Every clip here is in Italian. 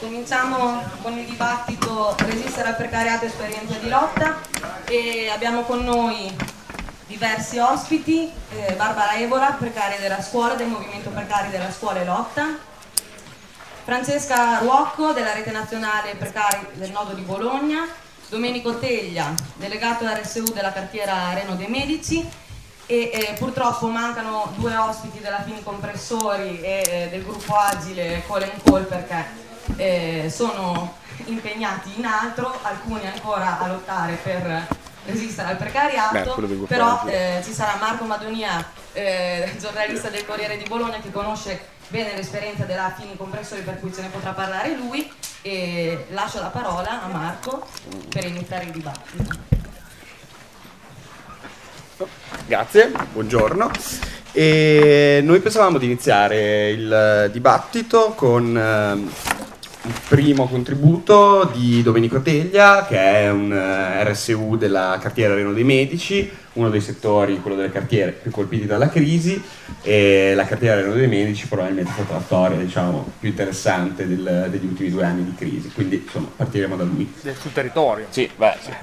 Cominciamo con il dibattito Resistere al precariato, esperienza di lotta, e abbiamo con noi diversi ospiti, Barbara Evola, precaria della scuola, del movimento precari della scuola e lotta, Francesca Ruocco della rete nazionale precari del nodo di Bologna, Domenico Teglia, delegato RSU della cartiera Reno dei Medici, e purtroppo mancano due ospiti della Finicompressori e del gruppo Agile Call & Call perché sono impegnati in altro, alcuni ancora a lottare per resistere al precariato. Però ci sarà Marco Madonia, giornalista del Corriere di Bologna, che conosce bene l'esperienza della Finicompressori, per cui ce ne potrà parlare lui, e lascio la parola a Marco per iniziare il dibattito. Grazie, buongiorno. E noi pensavamo di iniziare il dibattito con il primo contributo di Domenico Teglia, che è un RSU della cartiera Reno dei Medici, uno dei settori, quello delle cartiere più colpiti dalla crisi, e la cartiera Reno dei Medici probabilmente è stata la storia, diciamo, più interessante degli ultimi 2 anni di crisi, quindi insomma partiremo da lui. Sul territorio. Sì, beh. Sì.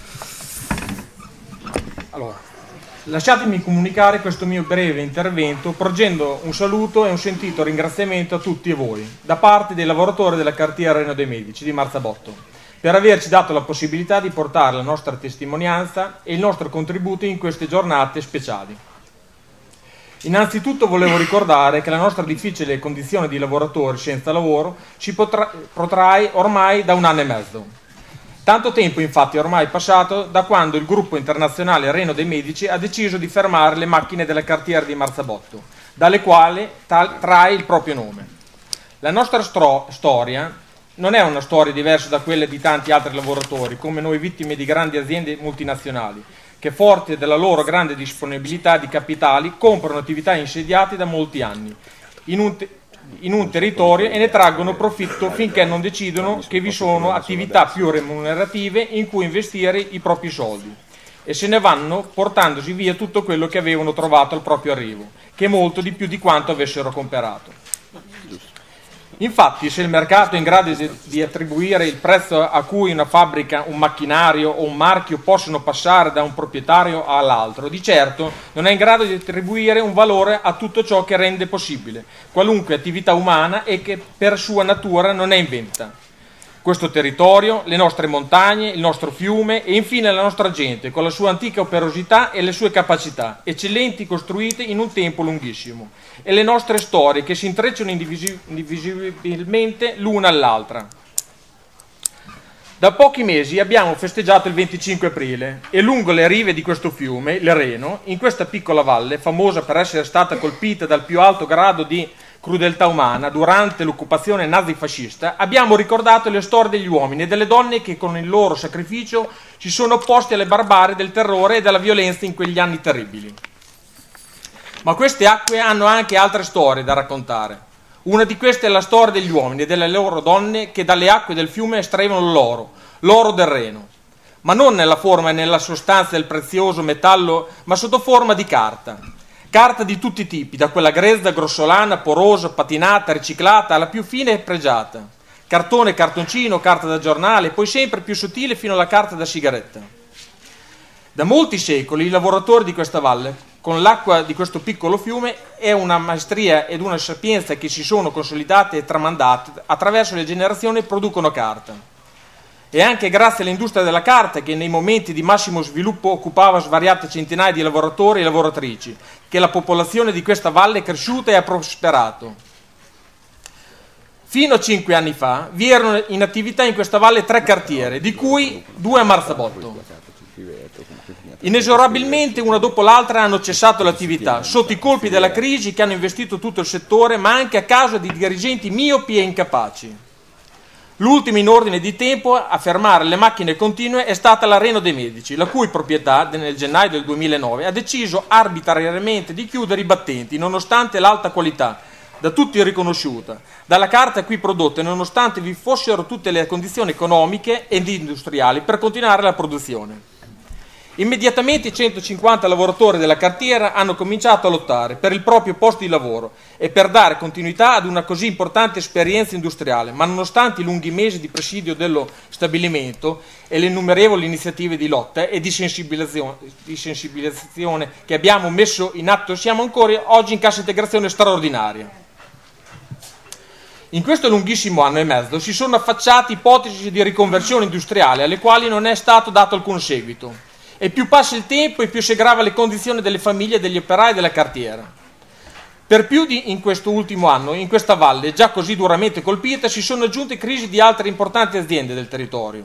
Allora, lasciatemi comunicare questo mio breve intervento porgendo un saluto e un sentito ringraziamento a tutti e voi, da parte dei lavoratori della cartiera Reno dei Medici di Marzabotto, per averci dato la possibilità di portare la nostra testimonianza e il nostro contributo in queste giornate speciali. Innanzitutto volevo ricordare che la nostra difficile condizione di lavoratori senza lavoro si protrae ormai da 1 anno e mezzo. Tanto tempo infatti è ormai passato da quando il gruppo internazionale Reno dei Medici ha deciso di fermare le macchine della cartiera di Marzabotto, dalle quali trae il proprio nome. La nostra storia non è una storia diversa da quella di tanti altri lavoratori, come noi vittime di grandi aziende multinazionali, che forti della loro grande disponibilità di capitali comprano attività insediate da molti anni in un territorio e ne traggono profitto finché non decidono che vi sono attività più remunerative in cui investire i propri soldi, e se ne vanno portandosi via tutto quello che avevano trovato al proprio arrivo, che è molto di più di quanto avessero comperato. Infatti, se il mercato è in grado di attribuire il prezzo a cui una fabbrica, un macchinario o un marchio possono passare da un proprietario all'altro, di certo non è in grado di attribuire un valore a tutto ciò che rende possibile qualunque attività umana e che per sua natura non è inventa. Questo territorio, le nostre montagne, il nostro fiume e infine la nostra gente, con la sua antica operosità e le sue capacità, eccellenti costruite in un tempo lunghissimo, e le nostre storie che si intrecciano indivisibilmente l'una all'altra. Da pochi mesi abbiamo festeggiato il 25 aprile e lungo le rive di questo fiume, il Reno, in questa piccola valle, famosa per essere stata colpita dal più alto grado di crudeltà umana durante l'occupazione nazifascista, abbiamo ricordato le storie degli uomini e delle donne che con il loro sacrificio si sono opposti alle barbarie del terrore e della violenza in quegli anni terribili. Ma queste acque hanno anche altre storie da raccontare. Una di queste è la storia degli uomini e delle loro donne che dalle acque del fiume estraevano l'oro del Reno, ma non nella forma e nella sostanza del prezioso metallo, ma sotto forma di carta. Carta di tutti i tipi, da quella grezza, grossolana, porosa, patinata, riciclata, alla più fine e pregiata. Cartone, cartoncino, carta da giornale, poi sempre più sottile fino alla carta da sigaretta. Da molti secoli i lavoratori di questa valle, con l'acqua di questo piccolo fiume, è una maestria ed una sapienza che si sono consolidate e tramandate attraverso le generazioni, producono carta. E anche grazie all'industria della carta, che nei momenti di massimo sviluppo occupava svariate centinaia di lavoratori e lavoratrici, che la popolazione di questa valle è cresciuta e ha prosperato. Fino a 5 anni fa vi erano in attività in questa valle 3 cartiere, di cui 2 a Marzabotto. Inesorabilmente, una dopo l'altra, hanno cessato l'attività, sotto i colpi della crisi che hanno investito tutto il settore, ma anche a causa di dirigenti miopi e incapaci. L'ultimo in ordine di tempo a fermare le macchine continue è stata la Reno dei Medici, la cui proprietà, nel gennaio del 2009, ha deciso arbitrariamente di chiudere i battenti, nonostante l'alta qualità, da tutti riconosciuta, dalla carta qui prodotta, nonostante vi fossero tutte le condizioni economiche ed industriali per continuare la produzione. Immediatamente i 150 lavoratori della cartiera hanno cominciato a lottare per il proprio posto di lavoro e per dare continuità ad una così importante esperienza industriale, ma nonostante i lunghi mesi di presidio dello stabilimento e le innumerevoli iniziative di lotta e di sensibilizzazione che abbiamo messo in atto, siamo ancora oggi in cassa integrazione straordinaria. In questo lunghissimo anno e mezzo si sono affacciate ipotesi di riconversione industriale alle quali non è stato dato alcun seguito. E più passa il tempo e più si aggrava le condizioni delle famiglie e degli operai della cartiera. Per più in questo ultimo anno, in questa valle già così duramente colpita, si sono aggiunte crisi di altre importanti aziende del territorio.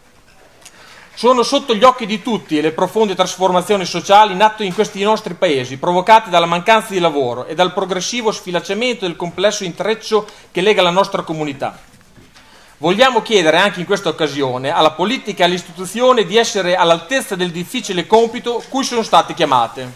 Sono sotto gli occhi di tutti le profonde trasformazioni sociali in atto in questi nostri paesi, provocate dalla mancanza di lavoro e dal progressivo sfilacciamento del complesso intreccio che lega la nostra comunità. Vogliamo chiedere anche in questa occasione alla politica e alle istituzioni di essere all'altezza del difficile compito cui sono state chiamate.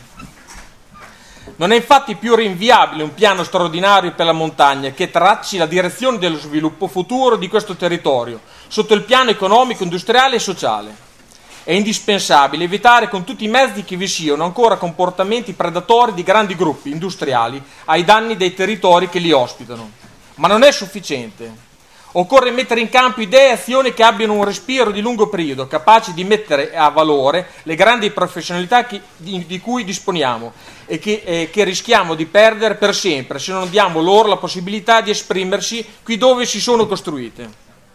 Non è infatti più rinviabile un piano straordinario per la montagna che tracci la direzione dello sviluppo futuro di questo territorio, sotto il piano economico, industriale e sociale. È indispensabile evitare con tutti i mezzi che vi siano ancora comportamenti predatori di grandi gruppi industriali ai danni dei territori che li ospitano. Ma non è sufficiente. Occorre mettere in campo idee e azioni che abbiano un respiro di lungo periodo, capaci di mettere a valore le grandi professionalità di cui disponiamo e che rischiamo di perdere per sempre se non diamo loro la possibilità di esprimersi qui dove si sono costruite.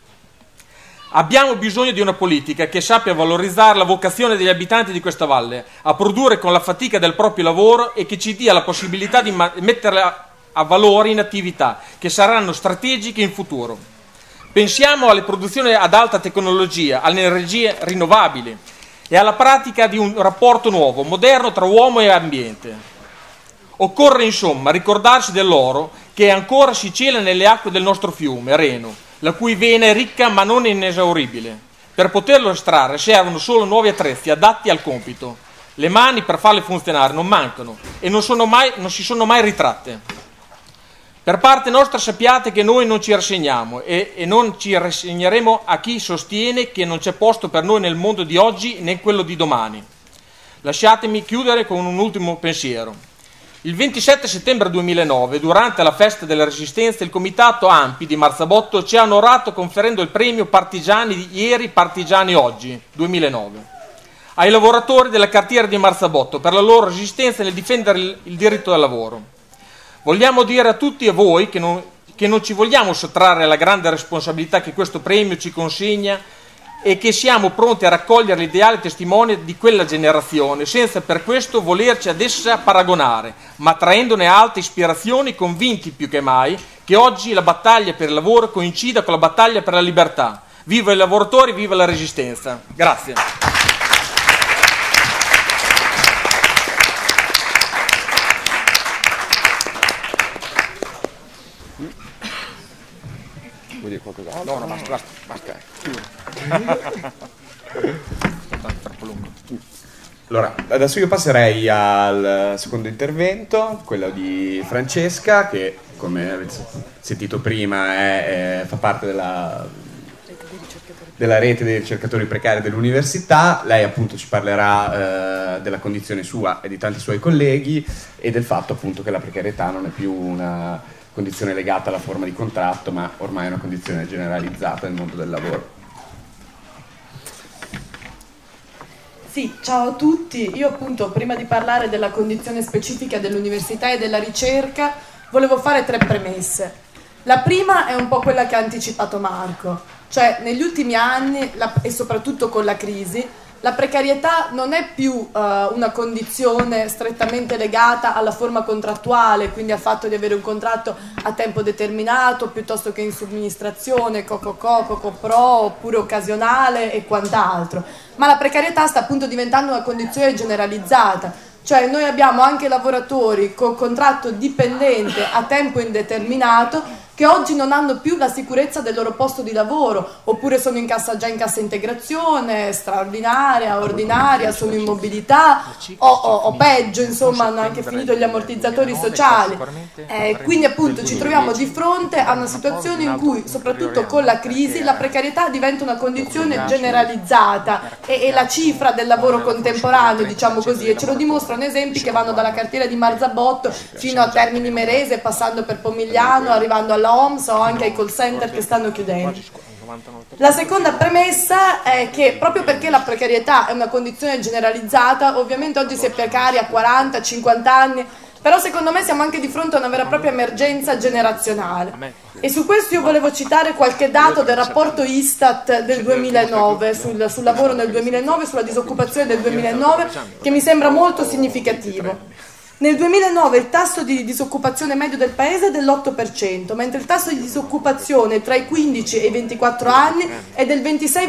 Abbiamo bisogno di una politica che sappia valorizzare la vocazione degli abitanti di questa valle, a produrre con la fatica del proprio lavoro e che ci dia la possibilità di metterla a valore in attività che saranno strategiche in futuro. Pensiamo alle produzioni ad alta tecnologia, alle energie rinnovabili e alla pratica di un rapporto nuovo, moderno tra uomo e ambiente. Occorre insomma ricordarsi dell'oro che ancora si cela nelle acque del nostro fiume, Reno, la cui vena è ricca ma non inesauribile. Per poterlo estrarre servono solo nuovi attrezzi adatti al compito. Le mani per farle funzionare non mancano e non si sono mai ritratte. Per parte nostra sappiate che noi non ci rassegniamo e non ci rassegneremo a chi sostiene che non c'è posto per noi nel mondo di oggi né quello di domani. Lasciatemi chiudere con un ultimo pensiero. Il 27 settembre 2009, durante la festa della Resistenza, il comitato ANPI di Marzabotto ci ha onorato conferendo il premio Partigiani di ieri, Partigiani oggi, 2009, ai lavoratori della cartiera di Marzabotto per la loro resistenza nel difendere il diritto al lavoro. Vogliamo dire a tutti e a voi che non ci vogliamo sottrarre alla grande responsabilità che questo premio ci consegna e che siamo pronti a raccogliere l'ideale testimone di quella generazione, senza per questo volerci ad essa paragonare, ma traendone alte ispirazioni, convinti più che mai che oggi la battaglia per il lavoro coincida con la battaglia per la libertà. Viva i lavoratori, viva la Resistenza. Grazie. Vuoi dire qualcosa? No, basta. Troppo lungo. Allora, adesso io passerei al secondo intervento, quello di Francesca, che come avete sentito prima fa parte della rete dei ricercatori precari dell'università. Lei appunto ci parlerà della condizione sua e di tanti suoi colleghi e del fatto appunto che la precarietà non è più una condizione legata alla forma di contratto, ma ormai è una condizione generalizzata nel mondo del lavoro. Sì, ciao a tutti. Io appunto prima di parlare della condizione specifica dell'università e della ricerca volevo fare 3 premesse. La prima è un po' quella che ha anticipato Marco, cioè negli ultimi anni e soprattutto con la crisi la precarietà non è più una condizione strettamente legata alla forma contrattuale, quindi al fatto di avere un contratto a tempo determinato piuttosto che in somministrazione, co-pro oppure occasionale e quant'altro, ma la precarietà sta appunto diventando una condizione generalizzata, cioè noi abbiamo anche lavoratori con contratto dipendente a tempo indeterminato che oggi non hanno più la sicurezza del loro posto di lavoro, oppure sono già in cassa integrazione, straordinaria, ordinaria, sono in mobilità o peggio, insomma hanno anche finito gli ammortizzatori sociali. Quindi appunto ci troviamo di fronte a una situazione in cui, soprattutto con la crisi, la precarietà diventa una condizione generalizzata e la cifra del lavoro contemporaneo, diciamo così, e ce lo dimostrano esempi che vanno dalla cartiera di Marzabotto fino a Termini Imerese, passando per Pomigliano, arrivando alla OMS o anche ai call center che stanno chiudendo. La seconda premessa è che proprio perché la precarietà è una condizione generalizzata, ovviamente oggi si è precari a 40, 50 anni, però secondo me siamo anche di fronte a una vera e propria emergenza generazionale. E su questo io volevo citare qualche dato del rapporto Istat del 2009, sul lavoro nel 2009, sulla disoccupazione del 2009, che mi sembra molto significativo. Nel 2009 il tasso di disoccupazione medio del paese è dell'8%, mentre il tasso di disoccupazione tra i 15 e i 24 anni è del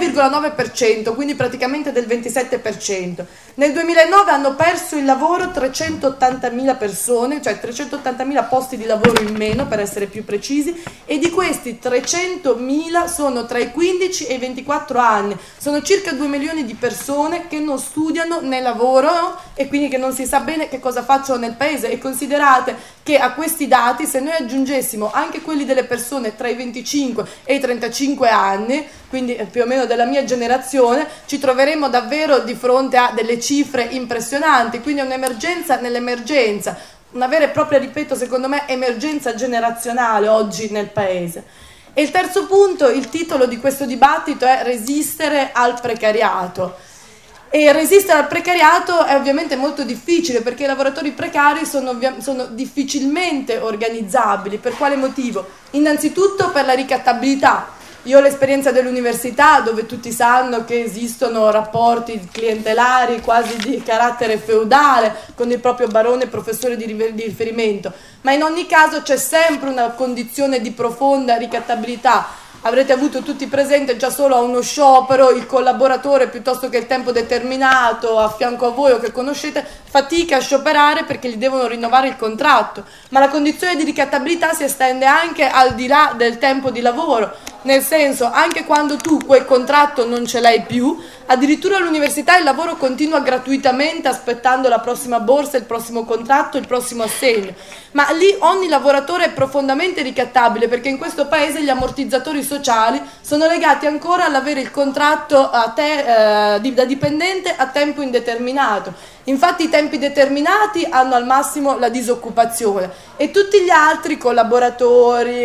26,9%, quindi praticamente del 27%. Nel 2009 hanno perso il lavoro 380.000 persone, cioè 380.000 posti di lavoro in meno per essere più precisi, e di questi 300.000 sono tra i 15 e i 24 anni. Sono circa 2 milioni di persone che non studiano né lavorano e quindi che non si sa bene che cosa facciano nel paese. E considerate che a questi dati, se noi aggiungessimo anche quelli delle persone tra i 25 e i 35 anni, quindi più o meno della mia generazione, ci troveremo davvero di fronte a delle cifre impressionanti. Quindi è un'emergenza nell'emergenza, una vera e propria, ripeto, secondo me emergenza generazionale oggi nel paese. E il terzo punto, il titolo di questo dibattito è Resistere al precariato. E resistere al precariato è ovviamente molto difficile, perché i lavoratori precari sono difficilmente organizzabili. Per quale motivo? Innanzitutto per la ricattabilità. Io ho l'esperienza dell'università, dove tutti sanno che esistono rapporti clientelari quasi di carattere feudale con il proprio barone professore di riferimento, ma in ogni caso c'è sempre una condizione di profonda ricattabilità. Avrete avuto tutti presente già solo a uno sciopero il collaboratore, piuttosto che il tempo determinato a fianco a voi o che conoscete, fatica a scioperare perché gli devono rinnovare il contratto. Ma la condizione di ricattabilità si estende anche al di là del tempo di lavoro, nel senso, anche quando tu quel contratto non ce l'hai più, addirittura all'università il lavoro continua gratuitamente aspettando la prossima borsa, il prossimo contratto, il prossimo assegno. Ma lì ogni lavoratore è profondamente ricattabile, perché in questo paese gli ammortizzatori sociali sono legati ancora all'avere il contratto da dipendente a tempo indeterminato. Infatti i tempi determinati hanno al massimo la disoccupazione e tutti gli altri collaboratori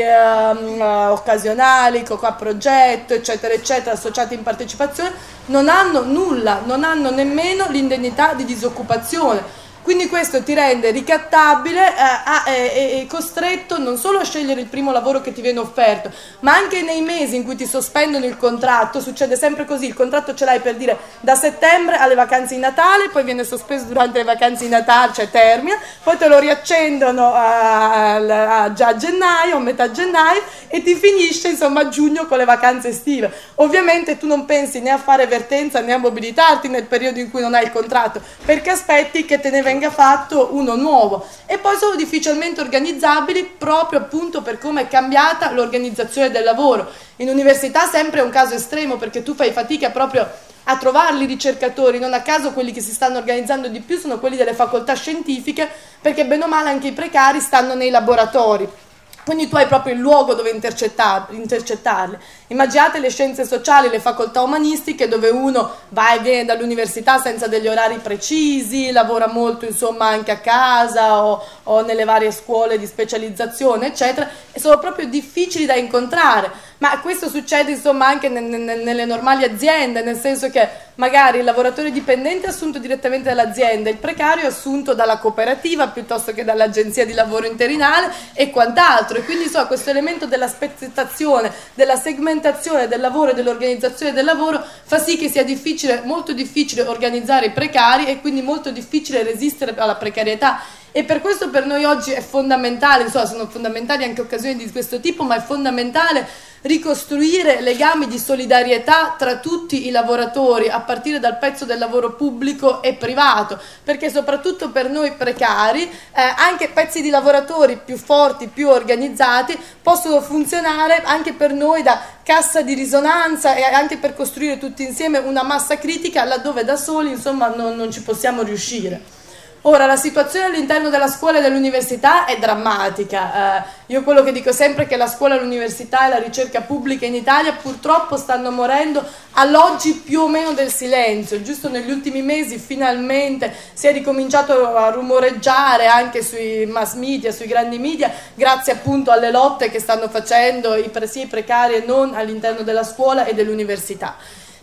occasionali, a progetto, eccetera, eccetera, associati in partecipazione, non hanno nulla, non hanno nemmeno l'indennità di disoccupazione. Quindi questo ti rende ricattabile e costretto non solo a scegliere il primo lavoro che ti viene offerto, ma anche nei mesi in cui ti sospendono il contratto. Succede sempre così: il contratto ce l'hai, per dire, da settembre alle vacanze di Natale, poi viene sospeso durante le vacanze di Natale, cioè termina, poi te lo riaccendono già a gennaio, a metà gennaio, e ti finisce insomma a giugno con le vacanze estive. Ovviamente tu non pensi né a fare vertenza né a mobilitarti nel periodo in cui non hai il contratto, perché aspetti che te ne venga fatto uno nuovo, e poi sono difficilmente organizzabili proprio appunto per come è cambiata l'organizzazione del lavoro. In università sempre è un caso estremo, perché tu fai fatica proprio a trovarli ricercatori. Non a caso quelli che si stanno organizzando di più sono quelli delle facoltà scientifiche, perché bene o male anche i precari stanno nei laboratori. Quindi tu hai proprio il luogo dove intercettarli. Immaginate le scienze sociali, le facoltà umanistiche, dove uno va e viene dall'università senza degli orari precisi, lavora molto insomma anche a casa o nelle varie scuole di specializzazione, eccetera, e sono proprio difficili da incontrare. Ma questo succede insomma anche nelle normali aziende, nel senso che magari il lavoratore dipendente è assunto direttamente dall'azienda, il precario è assunto dalla cooperativa piuttosto che dall'agenzia di lavoro interinale e quant'altro. E quindi insomma questo elemento della spezzettazione, della segmentazione del lavoro e dell'organizzazione del lavoro fa sì che sia difficile, molto difficile organizzare i precari e quindi molto difficile resistere alla precarietà. E per questo per noi oggi è fondamentale, insomma sono fondamentali anche occasioni di questo tipo, ma è fondamentale ricostruire legami di solidarietà tra tutti i lavoratori, a partire dal pezzo del lavoro pubblico e privato, perché soprattutto per noi precari anche pezzi di lavoratori più forti, più organizzati possono funzionare anche per noi da cassa di risonanza e anche per costruire tutti insieme una massa critica laddove da soli insomma non ci possiamo riuscire. Ora, la situazione all'interno della scuola e dell'università è drammatica. Io quello che dico sempre è che la scuola, l'università e la ricerca pubblica in Italia purtroppo stanno morendo all'oggi più o meno del silenzio. Giusto negli ultimi mesi finalmente si è ricominciato a rumoreggiare anche sui mass media, sui grandi media, grazie appunto alle lotte che stanno facendo sia i precari e non all'interno della scuola e dell'università.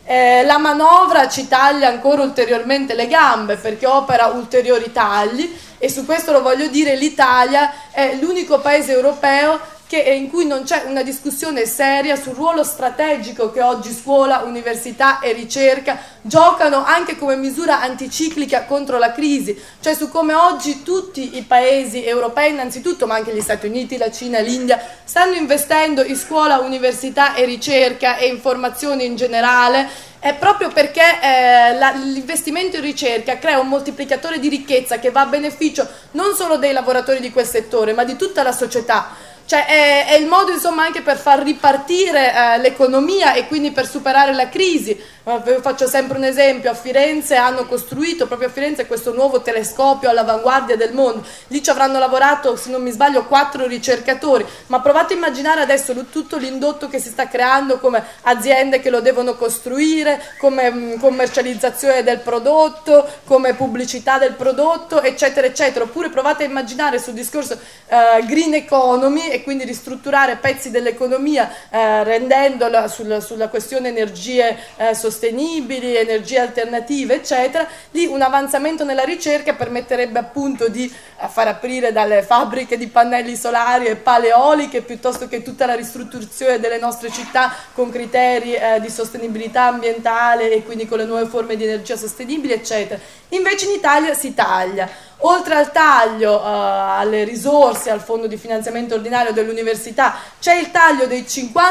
La manovra ci taglia ancora ulteriormente le gambe perché opera ulteriori tagli e su questo lo voglio dire, l'Italia è l'unico paese europeo in cui non c'è una discussione seria sul ruolo strategico che oggi scuola, università e ricerca giocano anche come misura anticiclica contro la crisi, cioè su come oggi tutti i paesi europei innanzitutto, ma anche gli Stati Uniti, la Cina, l'India, stanno investendo in scuola, università e ricerca e informazione in generale, è proprio perché l'investimento in ricerca crea un moltiplicatore di ricchezza che va a beneficio non solo dei lavoratori di quel settore, ma di tutta la società. Cioè è il modo insomma anche per far ripartire l'economia e quindi per superare la crisi. Faccio sempre un esempio: a Firenze hanno costruito, proprio a Firenze, questo nuovo telescopio all'avanguardia del mondo. Lì ci avranno lavorato, se non mi sbaglio, 4 ricercatori, ma provate a immaginare adesso tutto l'indotto che si sta creando, come aziende che lo devono costruire, come commercializzazione del prodotto, come pubblicità del prodotto, eccetera eccetera. Oppure provate a immaginare sul discorso green economy e quindi ristrutturare pezzi dell'economia rendendola sulla questione energie sostenibili, energie alternative eccetera. Lì un avanzamento nella ricerca permetterebbe appunto di far aprire dalle fabbriche di pannelli solari e pale eoliche, piuttosto che tutta la ristrutturazione delle nostre città con criteri di sostenibilità ambientale e quindi con le nuove forme di energia sostenibile eccetera. Invece in Italia si taglia. Oltre al taglio alle risorse, al fondo di finanziamento ordinario dell'università, c'è il taglio del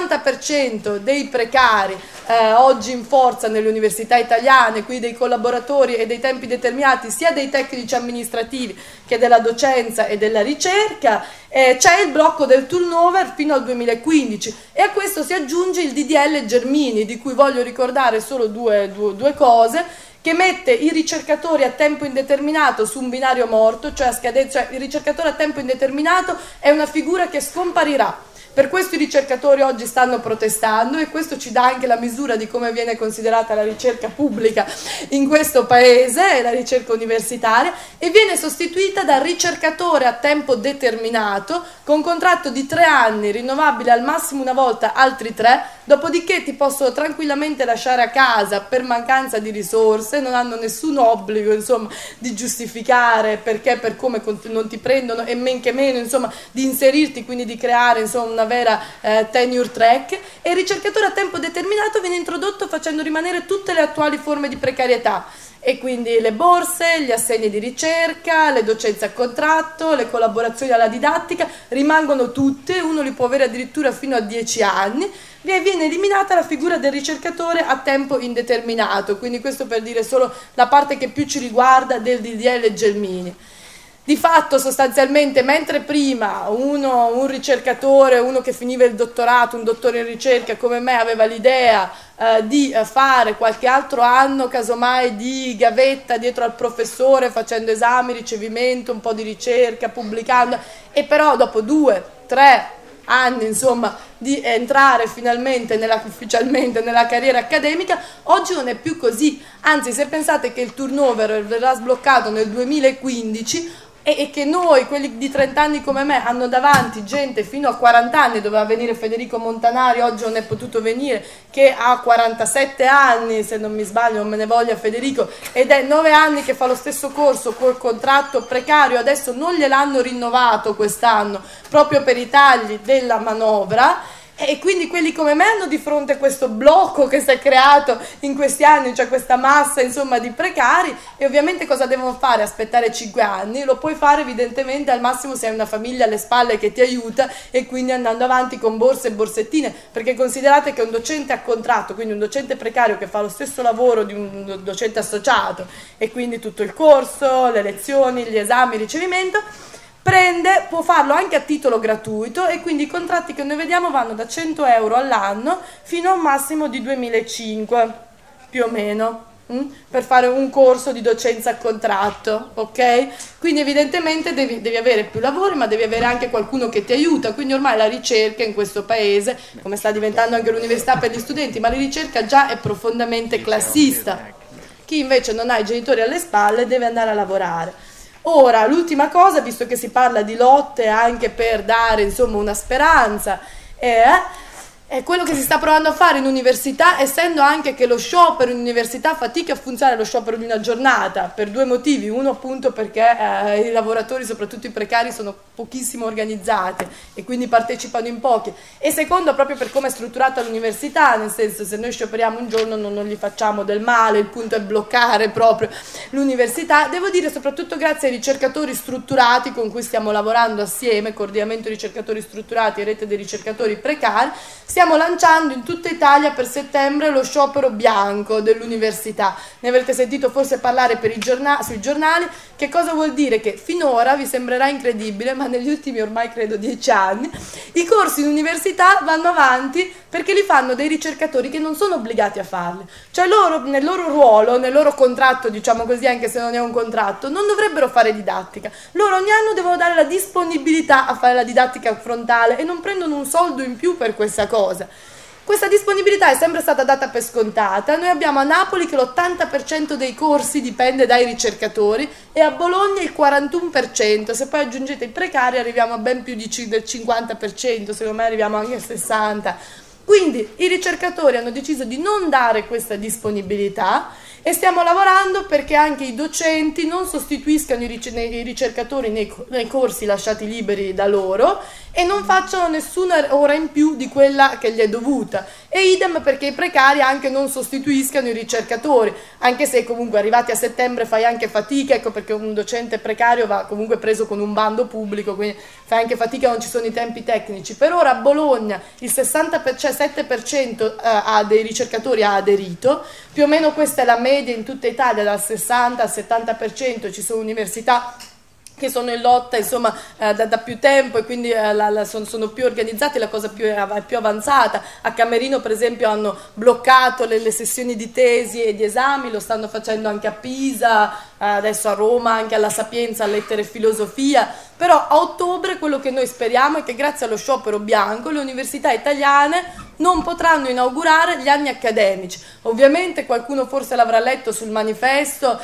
50% dei precari oggi in forza nelle università italiane, quindi dei collaboratori e dei tempi determinati, sia dei tecnici amministrativi che della docenza e della ricerca. C'è il blocco del turnover fino al 2015 e a questo si aggiunge il DDL Gelmini, di cui voglio ricordare solo due cose, che mette i ricercatori a tempo indeterminato su un binario morto, cioè il ricercatore a tempo indeterminato è una figura che scomparirà. Per questo i ricercatori oggi stanno protestando e questo ci dà anche la misura di come viene considerata la ricerca pubblica in questo paese, la ricerca universitaria, e viene sostituita dal ricercatore a tempo determinato con contratto di 3 anni, rinnovabile al massimo una volta altri 3, dopodiché ti possono tranquillamente lasciare a casa per mancanza di risorse, non hanno nessun obbligo insomma di giustificare perché per come non ti prendono e men che meno insomma di inserirti, quindi di creare insomma una vera tenure track. E il ricercatore a tempo determinato viene introdotto facendo rimanere tutte le attuali forme di precarietà e quindi le borse, gli assegni di ricerca, le docenze a contratto, le collaborazioni alla didattica rimangono tutte, uno li può avere addirittura fino a 10 anni. Viene eliminata la figura del ricercatore a tempo indeterminato, quindi questo per dire solo la parte che più ci riguarda del DDL Gelmini. Di fatto sostanzialmente mentre prima un ricercatore, uno che finiva il dottorato, un dottore in ricerca come me aveva l'idea di fare qualche altro anno casomai di gavetta dietro al professore facendo esami, ricevimento, un po' di ricerca, pubblicando, e però dopo 2-3 anni insomma di entrare finalmente ufficialmente nella carriera accademica, oggi non è più così. Anzi, se pensate che il turnover verrà sbloccato nel 2015 e che noi, quelli di 30 anni come me, hanno davanti gente fino a 40 anni, doveva venire Federico Montanari, oggi non è potuto venire, che ha 47 anni, se non mi sbaglio, non me ne voglia Federico, ed è 9 anni che fa lo stesso corso col contratto precario, adesso non gliel'hanno rinnovato quest'anno, proprio per i tagli della manovra. E quindi quelli come me hanno di fronte questo blocco che si è creato in questi anni, cioè questa massa insomma di precari, e ovviamente cosa devono fare? Aspettare 5 anni? Lo puoi fare evidentemente al massimo se hai una famiglia alle spalle che ti aiuta, e quindi andando avanti con borse e borsettine, perché considerate che un docente a contratto, quindi un docente precario che fa lo stesso lavoro di un docente associato, e quindi tutto il corso, le lezioni, gli esami, il ricevimento, può farlo anche a titolo gratuito, e quindi i contratti che noi vediamo vanno da 100 euro all'anno fino a un massimo di 2005 più o meno, per fare un corso di docenza a contratto, ok? Quindi evidentemente devi avere più lavori, ma devi avere anche qualcuno che ti aiuta. Quindi ormai la ricerca in questo paese, come sta diventando anche l'università per gli studenti, ma la ricerca già è profondamente classista. Chi invece non ha i genitori alle spalle deve andare a lavorare. Ora, l'ultima cosa, visto che si parla di lotte anche per dare insomma una speranza, è quello che si sta provando a fare in università, essendo anche che lo sciopero in università fatica a funzionare, lo sciopero di una giornata, per 2 motivi. Uno appunto perché i lavoratori, soprattutto i precari, sono pochissimo organizzati e quindi partecipano in pochi, e secondo proprio per come è strutturata l'università, nel senso, se noi scioperiamo un giorno non gli facciamo del male, il punto è bloccare proprio l'università. Devo dire soprattutto grazie ai ricercatori strutturati con cui stiamo lavorando assieme, coordinamento ricercatori strutturati e rete dei ricercatori precari, stiamo lanciando in tutta Italia per settembre lo sciopero bianco dell'università. Ne avrete sentito forse parlare sui giornali. Che cosa vuol dire? Che finora, vi sembrerà incredibile, ma negli ultimi ormai credo 10 anni, i corsi in università vanno avanti perché li fanno dei ricercatori che non sono obbligati a farli. Cioè loro, nel loro ruolo, nel loro contratto, diciamo così, anche se non è un contratto, non dovrebbero fare didattica. Loro ogni anno devono dare la disponibilità a fare la didattica frontale e non prendono un soldo in più per questa cosa. Questa disponibilità è sempre stata data per scontata. Noi abbiamo a Napoli che l'80% dei corsi dipende dai ricercatori e a Bologna il 41%. Se poi aggiungete i precari arriviamo a ben più del 50%, secondo me arriviamo anche al 60%. Quindi i ricercatori hanno deciso di non dare questa disponibilità, e stiamo lavorando perché anche i docenti non sostituiscano i ricercatori nei corsi lasciati liberi da loro e non facciano nessuna ora in più di quella che gli è dovuta, e idem perché i precari anche non sostituiscano i ricercatori, anche se comunque arrivati a settembre fai anche fatica, ecco perché un docente precario va comunque preso con un bando pubblico, quindi fai anche fatica, non ci sono i tempi tecnici. Per ora a Bologna il 67% dei ricercatori ha aderito, più o meno questa è la media in tutta Italia, dal 60 al 70%. Ci sono università che sono in lotta insomma da più tempo e quindi sono più organizzati, la cosa è più avanzata. A Camerino per esempio hanno bloccato le sessioni di tesi e di esami, lo stanno facendo anche a Pisa, adesso a Roma, anche alla Sapienza, a Lettere e Filosofia. Però a ottobre quello che noi speriamo è che grazie allo sciopero bianco le università italiane non potranno inaugurare gli anni accademici. Ovviamente qualcuno forse l'avrà letto sul manifesto,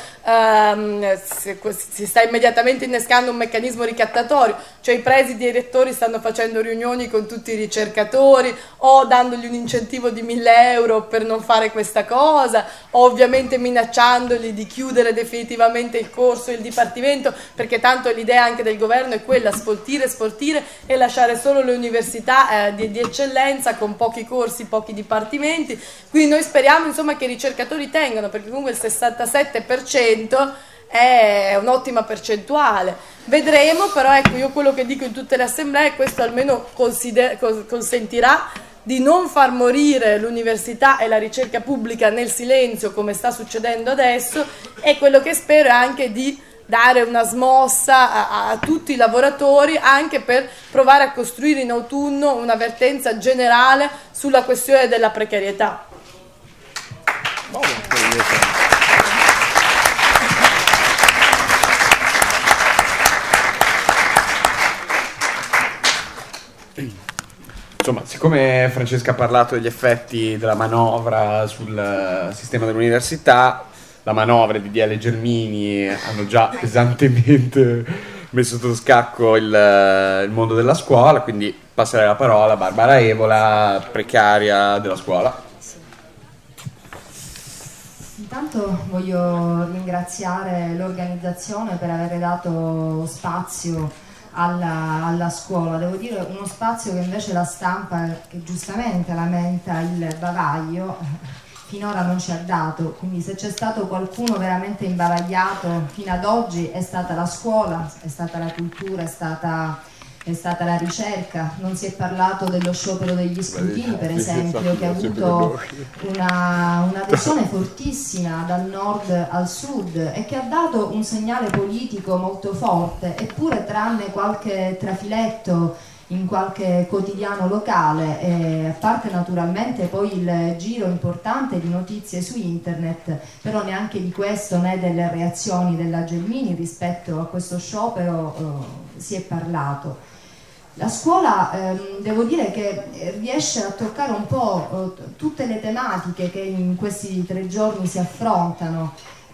si sta immediatamente innescando un meccanismo ricattatorio, cioè i presidi e i rettori stanno facendo riunioni con tutti i ricercatori o dandogli un incentivo di 1.000 euro per non fare questa cosa, o ovviamente minacciandoli di chiudere definitivamente il corso e il dipartimento, perché tanto l'idea anche del governo è quella, sfoltire e lasciare solo le università di eccellenza con pochi corsi, pochi dipartimenti. Quindi noi speriamo insomma che i ricercatori tengano, perché comunque il 67% è un'ottima percentuale. Vedremo, però ecco, io quello che dico in tutte le assemblee, questo almeno consentirà di non far morire l'università e la ricerca pubblica nel silenzio come sta succedendo adesso, e quello che spero è anche di dare una smossa a tutti i lavoratori, anche per provare a costruire in autunno un'avvertenza generale sulla questione della precarietà. Insomma, siccome Francesca ha parlato degli effetti della manovra sul sistema dell'università, la manovra di DL Gelmini hanno già pesantemente messo sotto scacco il mondo della scuola, quindi passerei la parola a Barbara Evola, precaria della scuola. Intanto voglio ringraziare l'organizzazione per aver dato spazio alla scuola. Devo dire, uno spazio che invece la stampa, che giustamente lamenta il bavaglio, finora non ci ha dato. Quindi se c'è stato qualcuno veramente imbavagliato fino ad oggi è stata la scuola, è stata la cultura, è stata la ricerca. Non si è parlato dello sciopero degli scrutini, per esempio, che ha avuto un'adesione fortissima dal nord al sud e che ha dato un segnale politico molto forte, eppure tranne qualche trafiletto in qualche quotidiano locale, a parte naturalmente poi il giro importante di notizie su internet, però neanche di questo né delle reazioni della Gelmini rispetto a questo sciopero si è parlato. La scuola, devo dire che riesce a toccare un po' tutte le tematiche che in questi 3 giorni si affrontano,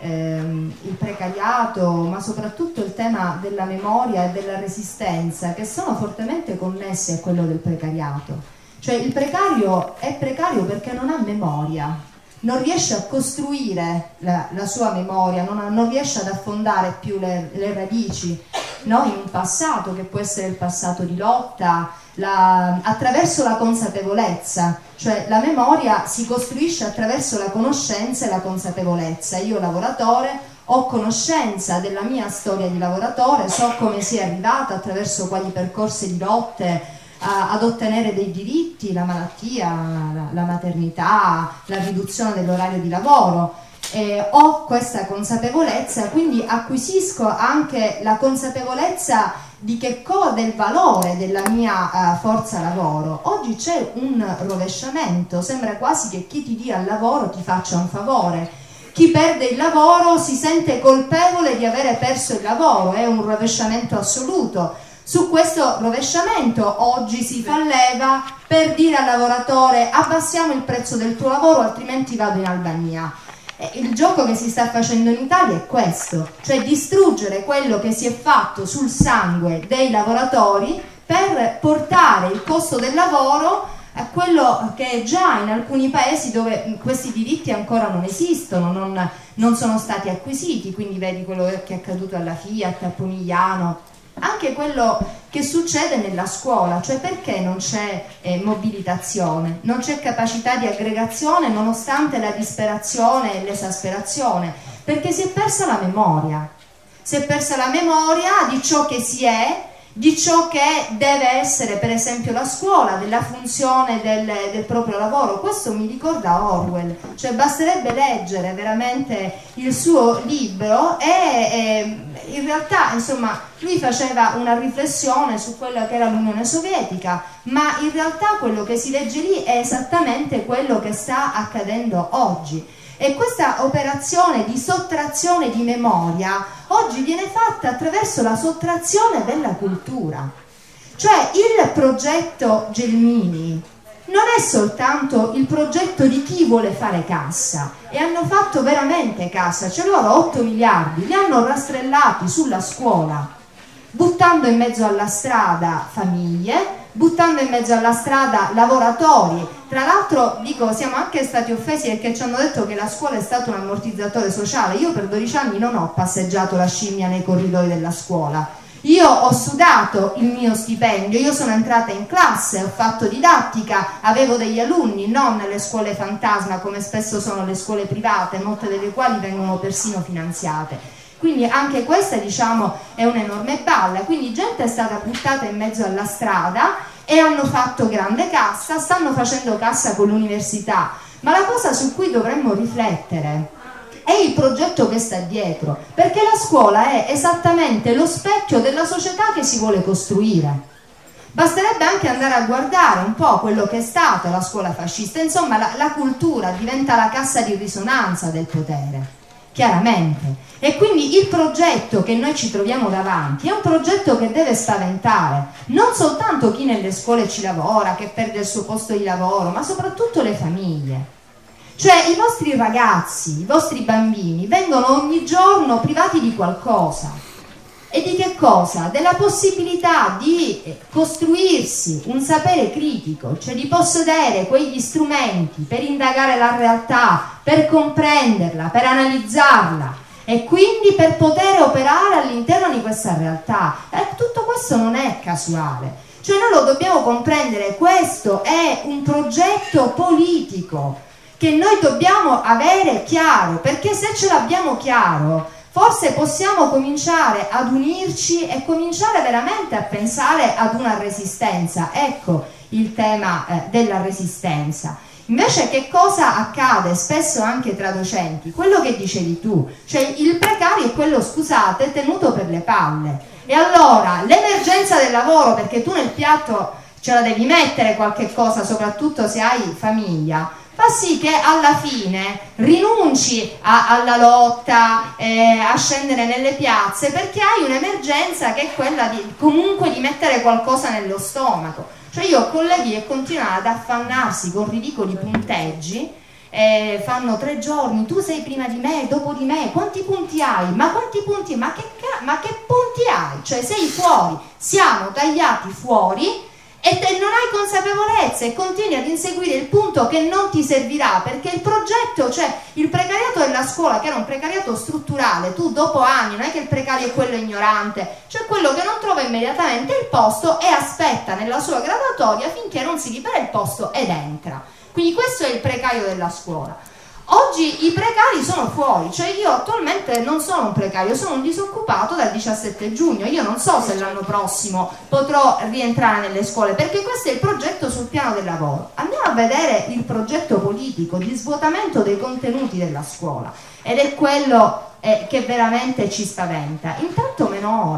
il precariato, ma soprattutto il tema della memoria e della resistenza, che sono fortemente connessi a quello del precariato. Cioè il precario è precario perché non ha memoria, non riesce a costruire la sua memoria, non riesce ad affondare più le radici, no? In un passato che può essere il passato di lotta, attraverso la consapevolezza, cioè la memoria si costruisce attraverso la conoscenza e la consapevolezza. Io lavoratore ho conoscenza della mia storia di lavoratore, so come si è arrivata, attraverso quali percorsi di lotte ad ottenere dei diritti, la malattia, la maternità, la riduzione dell'orario di lavoro. Ho questa consapevolezza, quindi acquisisco anche la consapevolezza del valore della mia forza lavoro. Oggi c'è un rovesciamento, sembra quasi che chi ti dia il lavoro ti faccia un favore. Chi perde il lavoro si sente colpevole di avere perso il lavoro, è un rovesciamento assoluto. Su questo rovesciamento oggi si fa leva per dire al lavoratore: abbassiamo il prezzo del tuo lavoro altrimenti vado in Albania. Il gioco che si sta facendo in Italia è questo, cioè distruggere quello che si è fatto sul sangue dei lavoratori per portare il costo del lavoro a quello che è già in alcuni paesi dove questi diritti ancora non esistono, non sono stati acquisiti. Quindi vedi quello che è accaduto alla Fiat, a Pomigliano, anche quello che succede nella scuola, cioè perché non c'è mobilitazione, non c'è capacità di aggregazione nonostante la disperazione e l'esasperazione, perché si è persa la memoria di ciò che si è, di ciò che deve essere per esempio la scuola, della funzione del proprio lavoro. Questo mi ricorda Orwell, cioè basterebbe leggere veramente il suo libro e in realtà insomma lui faceva una riflessione su quella che era l'Unione Sovietica, ma in realtà quello che si legge lì è esattamente quello che sta accadendo oggi. E questa operazione di sottrazione di memoria oggi viene fatta attraverso la sottrazione della cultura. Cioè il progetto Gelmini non è soltanto il progetto di chi vuole fare cassa, e hanno fatto veramente cassa, cioè loro 8 miliardi li hanno rastrellati sulla scuola, buttando in mezzo alla strada famiglie, buttando in mezzo alla strada lavoratori. Tra l'altro dico, siamo anche stati offesi perché ci hanno detto che la scuola è stato un ammortizzatore sociale. Io per 12 anni non ho passeggiato la scimmia nei corridoi della scuola, io ho sudato il mio stipendio, io sono entrata in classe, ho fatto didattica, avevo degli alunni, non nelle scuole fantasma come spesso sono le scuole private, molte delle quali vengono persino finanziate. Quindi anche questa, diciamo, è un'enorme balla. Quindi gente è stata buttata in mezzo alla strada e hanno fatto grande cassa, stanno facendo cassa con l'università. Ma la cosa su cui dovremmo riflettere è il progetto che sta dietro, perché la scuola è esattamente lo specchio della società che si vuole costruire. Basterebbe anche andare a guardare un po' quello che è stata la scuola fascista. Insomma, la cultura diventa la cassa di risonanza del potere, chiaramente. E quindi il progetto che noi ci troviamo davanti è un progetto che deve spaventare non soltanto chi nelle scuole ci lavora, che perde il suo posto di lavoro, ma soprattutto le famiglie. Cioè i vostri ragazzi, i vostri bambini vengono ogni giorno privati di qualcosa. E di che cosa? Della possibilità di costruirsi un sapere critico, cioè di possedere quegli strumenti per indagare la realtà, per comprenderla, per analizzarla. e quindi per poter operare all'interno di questa realtà. Tutto questo non è casuale, cioè noi lo dobbiamo comprendere, questo è un progetto politico che noi dobbiamo avere chiaro, perché se ce l'abbiamo chiaro forse possiamo cominciare ad unirci e cominciare veramente a pensare ad una resistenza. Ecco il tema della resistenza. Invece che cosa accade spesso anche tra docenti? Quello che dicevi tu, cioè il precario è quello, scusate, tenuto per le palle. E allora l'emergenza del lavoro, perché tu nel piatto ce la devi mettere qualche cosa, soprattutto se hai famiglia, fa sì che alla fine rinunci alla lotta, a scendere nelle piazze, perché hai un'emergenza che è quella di comunque di mettere qualcosa nello stomaco. Cioè io ho colleghi che continuano ad affannarsi con ridicoli punteggi, fanno 3 giorni, tu sei prima di me, dopo di me, quanti punti hai? Ma quanti punti? Ma che punti hai? Cioè sei fuori, siamo tagliati fuori e te non hai consapevolezza e continui ad inseguire il punto che non ti servirà, perché il progetto, cioè il precariato della scuola, che era un precariato strutturale, tu dopo anni, non è che il precario è quello ignorante, cioè quello che non trova immediatamente il posto e aspetta nella sua graduatoria finché non si libera il posto ed entra. Quindi questo è il precario della scuola. Oggi i precari sono fuori, cioè io attualmente non sono un precario, sono un disoccupato dal 17 giugno, io non so se l'anno prossimo potrò rientrare nelle scuole, perché questo è il progetto sul piano del lavoro. Andiamo a vedere il progetto politico di svuotamento dei contenuti della scuola, ed è quello che veramente ci spaventa. Intanto meno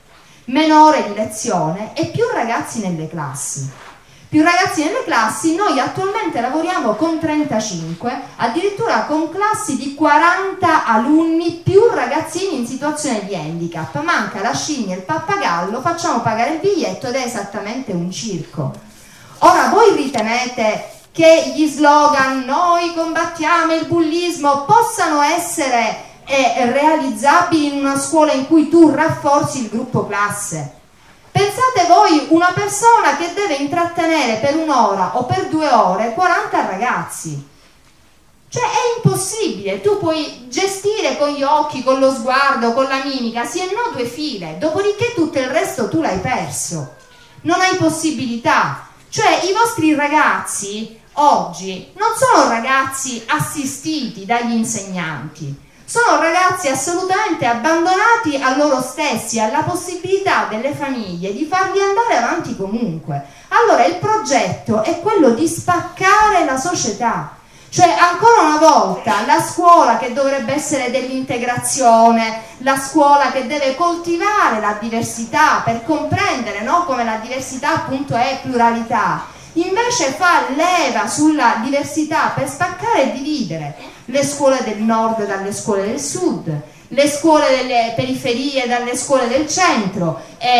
ore di lezione e più ragazzi nelle classi. Più ragazzi nelle classi, noi attualmente lavoriamo con 35, addirittura con classi di 40 alunni più ragazzini in situazione di handicap. Manca la scimmia e il pappagallo, facciamo pagare il biglietto ed è esattamente un circo. Ora voi ritenete che gli slogan "noi combattiamo il bullismo" possano essere realizzabili in una scuola in cui tu rafforzi il gruppo classe? Pensate voi, una persona che deve intrattenere per 1 ora o per 2 ore 40 ragazzi, cioè è impossibile. Tu puoi gestire con gli occhi, con lo sguardo, con la mimica, sì e no 2 file, dopodiché tutto il resto tu l'hai perso, non hai possibilità. Cioè i vostri ragazzi oggi non sono ragazzi assistiti dagli insegnanti, sono ragazzi assolutamente abbandonati a loro stessi, alla possibilità delle famiglie di farli andare avanti comunque. Allora il progetto è quello di spaccare la società. Cioè ancora una volta la scuola che dovrebbe essere dell'integrazione, la scuola che deve coltivare la diversità per comprendere, no, come la diversità appunto è pluralità, invece fa leva sulla diversità per spaccare e dividere le scuole del nord dalle scuole del sud, le scuole delle periferie dalle scuole del centro,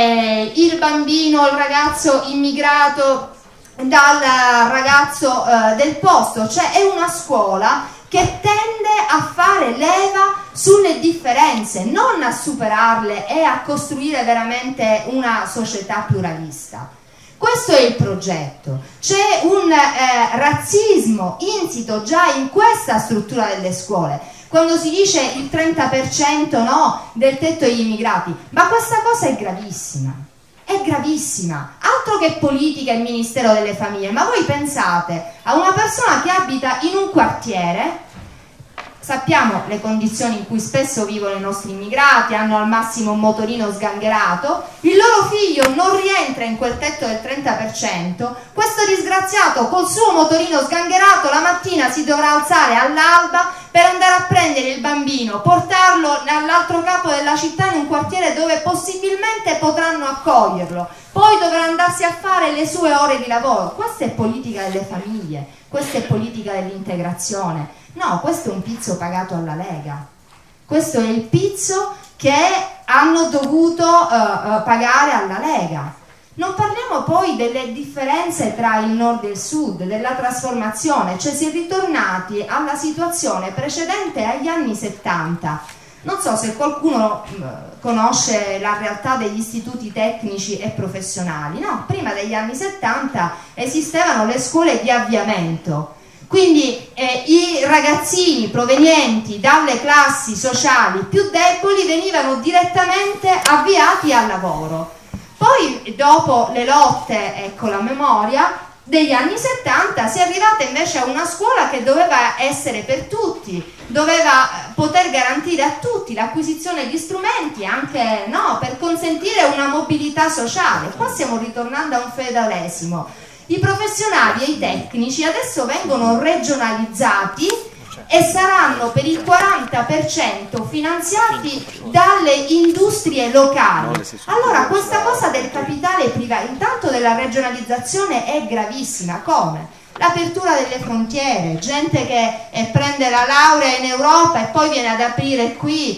il bambino, il ragazzo immigrato dal ragazzo del posto. Cioè è una scuola che tende a fare leva sulle differenze, non a superarle e a costruire veramente una società pluralista. Questo è il progetto. C'è un razzismo insito già in questa struttura delle scuole. Quando si dice il 30% no, del tetto agli immigrati, ma questa cosa è gravissima. È gravissima. Altro che politica e Ministero delle Famiglie, ma voi pensate a una persona che abita in un quartiere. Sappiamo le condizioni in cui spesso vivono i nostri immigrati, hanno al massimo un motorino sgangherato, il loro figlio non rientra in quel tetto del 30%, questo disgraziato col suo motorino sgangherato la mattina si dovrà alzare all'alba per andare a prendere il bambino, portarlo all'altro capo della città in un quartiere dove possibilmente potranno accoglierlo, poi dovrà andarsi a fare le sue ore di lavoro. Questa è politica delle famiglie, questa è politica dell'integrazione. No, questo è un pizzo pagato alla Lega, questo è il pizzo che hanno dovuto pagare alla Lega. Non parliamo poi delle differenze tra il nord e il sud, della trasformazione, cioè si è ritornati alla situazione precedente agli anni 70. Non so se qualcuno conosce la realtà degli istituti tecnici e professionali, no? Prima degli anni 70 esistevano le scuole di avviamento. Quindi i ragazzini provenienti dalle classi sociali più deboli venivano direttamente avviati al lavoro. Poi dopo le lotte, ecco la memoria, degli anni 70 si è arrivata invece a una scuola che doveva essere per tutti, doveva poter garantire a tutti l'acquisizione di strumenti anche per consentire una mobilità sociale. Qua stiamo ritornando a un feudalesimo. I professionali e i tecnici adesso vengono regionalizzati e saranno per il 40% finanziati dalle industrie locali. Allora questa cosa del capitale privato, intanto della regionalizzazione, è gravissima. Come? L'apertura delle frontiere, gente che prende la laurea in Europa e poi viene ad aprire qui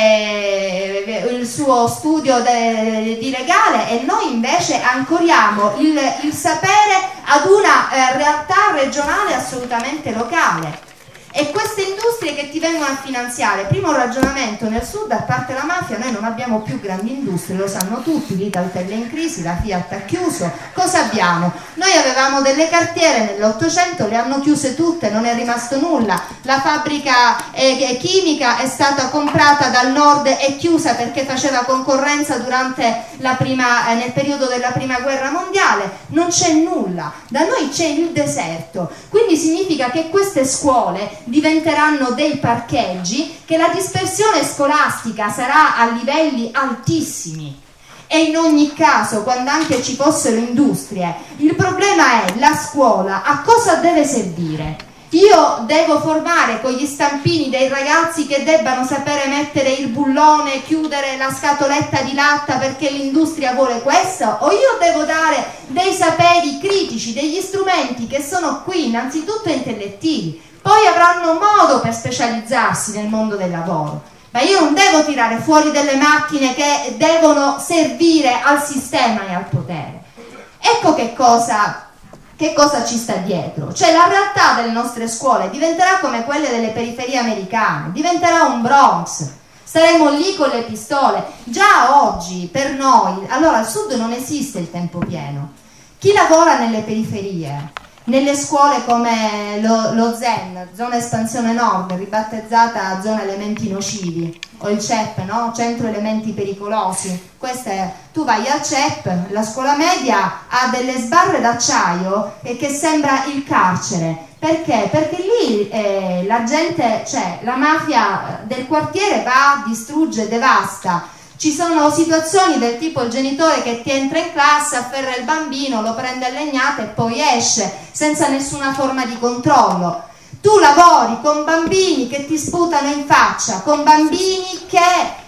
il suo studio di legale, e noi invece ancoriamo il sapere ad una realtà regionale assolutamente locale. E queste industrie che ti vengono a finanziare, primo ragionamento: nel sud, a parte la mafia, noi non abbiamo più grandi industrie, lo sanno tutti, l'Italtel è in crisi, la Fiat ha chiuso. Cosa abbiamo? Noi avevamo delle cartiere nell'800, le hanno chiuse tutte, non è rimasto nulla. La fabbrica chimica è stata comprata dal nord e chiusa perché faceva concorrenza durante nel periodo della prima guerra mondiale. Non c'è nulla, da noi c'è il deserto, quindi significa che queste scuole diventeranno dei parcheggi, che la dispersione scolastica sarà a livelli altissimi. E in ogni caso, quando anche ci fossero industrie, il problema è: la scuola a cosa deve servire? Io devo formare con gli stampini dei ragazzi che debbano sapere mettere il bullone, chiudere la scatoletta di latta perché l'industria vuole questo? O io devo dare dei saperi critici, degli strumenti che sono qui innanzitutto intellettivi, poi avranno modo per specializzarsi nel mondo del lavoro? Ma io non devo tirare fuori delle macchine che devono servire al sistema e al potere. Ecco che cosa ci sta dietro. Cioè, la realtà delle nostre scuole diventerà come quelle delle periferie americane, diventerà un Bronx. Staremo lì con le pistole. Già oggi per noi, allora al sud non esiste il tempo pieno. Chi lavora nelle periferie, nelle scuole come lo ZEN, zona espansione nord, ribattezzata zona elementi nocivi, o il CEP, no? Centro elementi pericolosi. Tu vai al CEP, la scuola media ha delle sbarre d'acciaio che sembra il carcere. Perché? Perché lì la gente, cioè la mafia del quartiere va, distrugge, devasta. Ci sono situazioni del tipo: il genitore che ti entra in classe, afferra il bambino, lo prende a legnate e poi esce senza nessuna forma di controllo. Tu lavori con bambini che ti sputano in faccia, con bambini che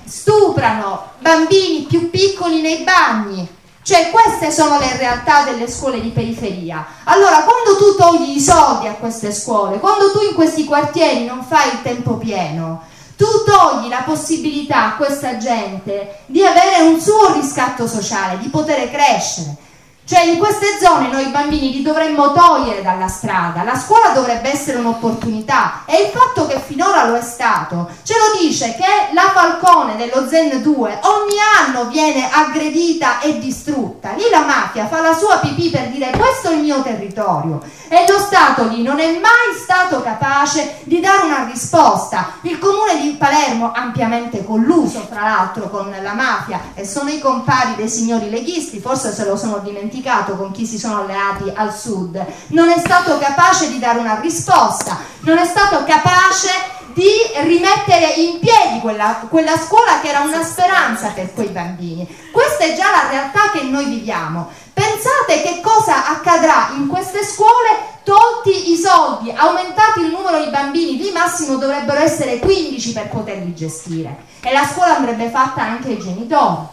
stuprano bambini più piccoli nei bagni. Cioè, queste sono le realtà delle scuole di periferia. Allora, quando tu togli i soldi a queste scuole, quando tu in questi quartieri non fai il tempo pieno, tu togli la possibilità a questa gente di avere un suo riscatto sociale, di poter crescere. Cioè, in queste zone noi i bambini li dovremmo togliere dalla strada, la scuola dovrebbe essere un'opportunità, e il fatto che finora lo è stato ce lo dice che la Falcone dello Zen 2 ogni anno viene aggredita e distrutta. Lì la mafia fa la sua pipì per dire: questo è il mio territorio, e lo Stato lì non è mai stato capace di dare una risposta. Il comune di Palermo, ampiamente colluso fra l'altro con la mafia, e sono i compari dei signori leghisti, forse se lo sono dimenticato con chi si sono alleati al sud, non è stato capace di dare una risposta, non è stato capace di rimettere in piedi quella scuola che era una speranza per quei bambini. Questa è già la realtà che noi viviamo. Pensate che cosa accadrà in queste scuole tolti i soldi, aumentati il numero di bambini. Lì massimo dovrebbero essere 15 per poterli gestire, e la scuola andrebbe fatta anche ai genitori.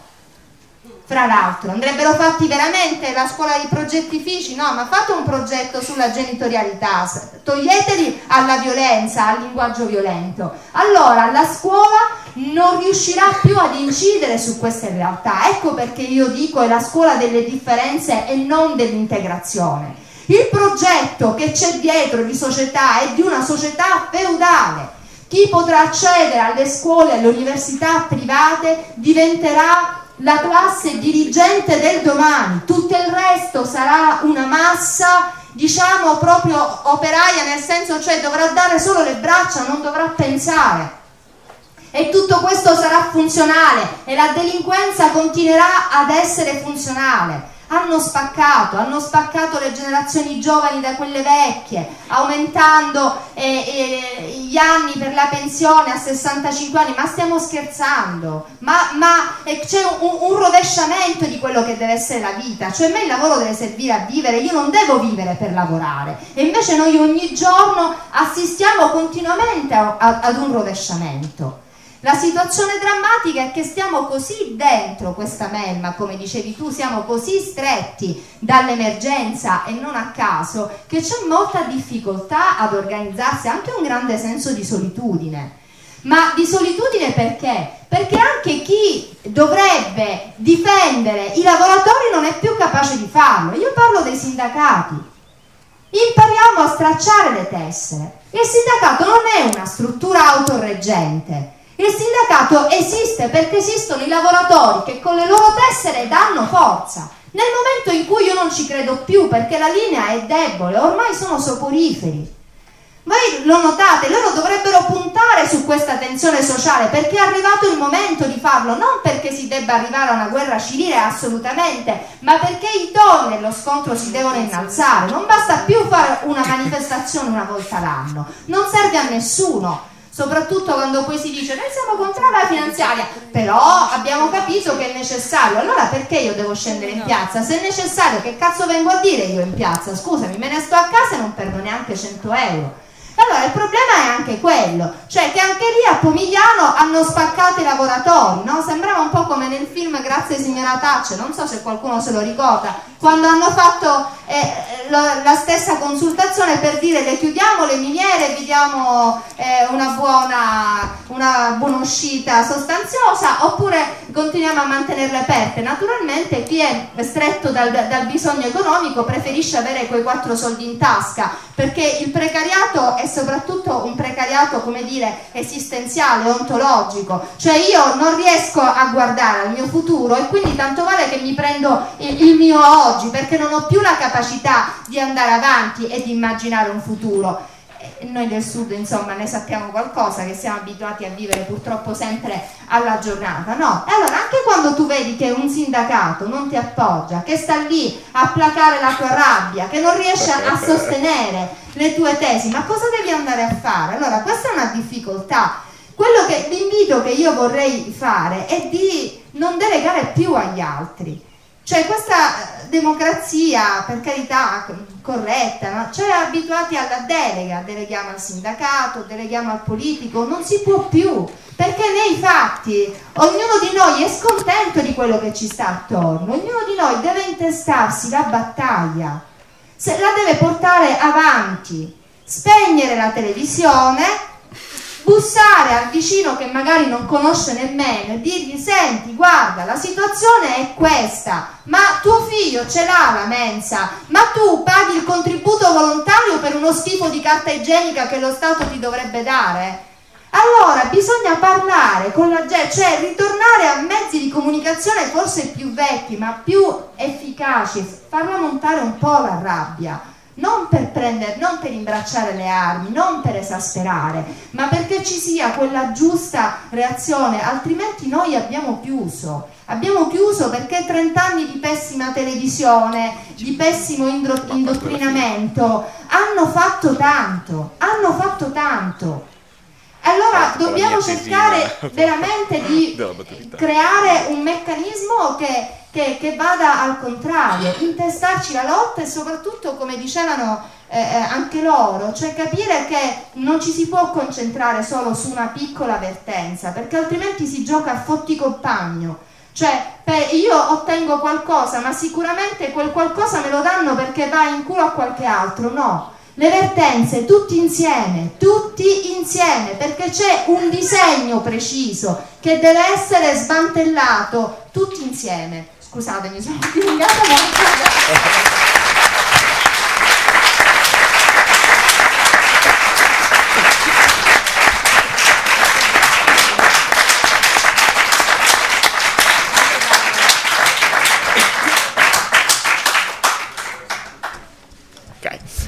Fra l'altro andrebbero fatti veramente la scuola di progettifici, no, ma fate un progetto sulla genitorialità, toglieteli alla violenza, al linguaggio violento. Allora la scuola non riuscirà più ad incidere su queste realtà. Ecco perché io dico è la scuola delle differenze e non dell'integrazione. Il progetto che c'è dietro di società è di una società feudale. Chi potrà accedere alle scuole, alle università private diventerà la classe dirigente del domani, tutto il resto sarà una massa diciamo proprio operaia, nel senso, cioè dovrà dare solo le braccia, non dovrà pensare. E tutto questo sarà funzionale e la delinquenza continuerà ad essere funzionale. Hanno spaccato le generazioni giovani da quelle vecchie, aumentando gli anni per la pensione a 65 anni. Ma stiamo scherzando? Ma c'è un rovesciamento di quello che deve essere la vita. Cioè, a me il lavoro deve servire a vivere, io non devo vivere per lavorare. E invece noi ogni giorno assistiamo continuamente ad un rovesciamento. La situazione drammatica è che stiamo così dentro questa melma, come dicevi tu, siamo così stretti dall'emergenza e non a caso, che c'è molta difficoltà ad organizzarsi, anche un grande senso di solitudine. Ma di solitudine perché? Perché anche chi dovrebbe difendere i lavoratori non è più capace di farlo. Io parlo dei sindacati. Impariamo a stracciare le tessere. Il sindacato non è una struttura autorreggente. Il sindacato esiste perché esistono i lavoratori che con le loro tessere danno forza. Nel momento in cui io non ci credo più perché la linea è debole, ormai sono soporiferi. Voi lo notate, loro dovrebbero puntare su questa tensione sociale perché è arrivato il momento di farlo, non perché si debba arrivare a una guerra civile assolutamente, ma perché i toni dello scontro si devono innalzare. Non basta più fare una manifestazione una volta l'anno, non serve a nessuno. Soprattutto quando poi si dice noi siamo contro la finanziaria, però abbiamo capito che è necessario. Allora perché io devo scendere in piazza? Se è necessario, che cazzo vengo a dire io in piazza? Scusami, me ne sto a casa e non perdo neanche 100 euro. Allora il problema è anche quello, cioè che anche lì a Pomigliano hanno spaccato i lavoratori, no? Sembrava un po' come nel film Grazie signora Thatcher, non so se qualcuno se lo ricorda, quando hanno fatto la stessa consultazione per dire le chiudiamo le miniere, vi diamo una buona uscita sostanziosa, oppure continuiamo a mantenerle aperte. Naturalmente chi è stretto dal bisogno economico preferisce avere quei 4 soldi in tasca, perché il precariato è soprattutto un precariato, come dire, esistenziale, ontologico, cioè io non riesco a guardare al mio futuro e quindi tanto vale che mi prendo il mio oggi, perché non ho più la capacità di andare avanti e di immaginare un futuro. Noi del sud insomma ne sappiamo qualcosa, che siamo abituati a vivere purtroppo sempre alla giornata, no? E allora anche quando tu vedi che un sindacato non ti appoggia, che sta lì a placare la tua rabbia, che non riesce a sostenere le tue tesi, ma cosa devi andare a fare? Allora questa è una difficoltà. L'invito che io vorrei fare è di non delegare più agli altri. Cioè questa democrazia, per carità, corretta, no? Cioè abituati alla delega, deleghiamo al sindacato, deleghiamo al politico, non si può più, perché nei fatti ognuno di noi è scontento di quello che ci sta attorno, ognuno di noi deve intestarsi la battaglia, la deve portare avanti, spegnere la televisione, bussare al vicino che magari non conosce nemmeno e dirgli: senti, guarda, la situazione è questa, ma tuo figlio ce l'ha la mensa, ma tu paghi il contributo volontario per uno schifo di carta igienica che lo Stato ti dovrebbe dare? Allora bisogna parlare con la gente, cioè ritornare a mezzi di comunicazione forse più vecchi ma più efficaci, farla montare un po' la rabbia. Non per imbracciare le armi, non per esasperare, ma perché ci sia quella giusta reazione, altrimenti noi abbiamo chiuso perché 30 anni di pessima televisione, di pessimo indottrinamento hanno fatto tanto. Allora dobbiamo cercare veramente di creare un meccanismo che vada al contrario, intestarci la lotta e soprattutto, come dicevano anche loro, cioè capire che non ci si può concentrare solo su una piccola avvertenza, perché altrimenti si gioca a fotti compagno. Cioè io ottengo qualcosa, ma sicuramente quel qualcosa me lo danno perché va in culo a qualche altro. No, le vertenze tutti insieme, perché c'è un disegno preciso che deve essere smantellato tutti insieme. Scusatemi, sono dilungata molto. Ok.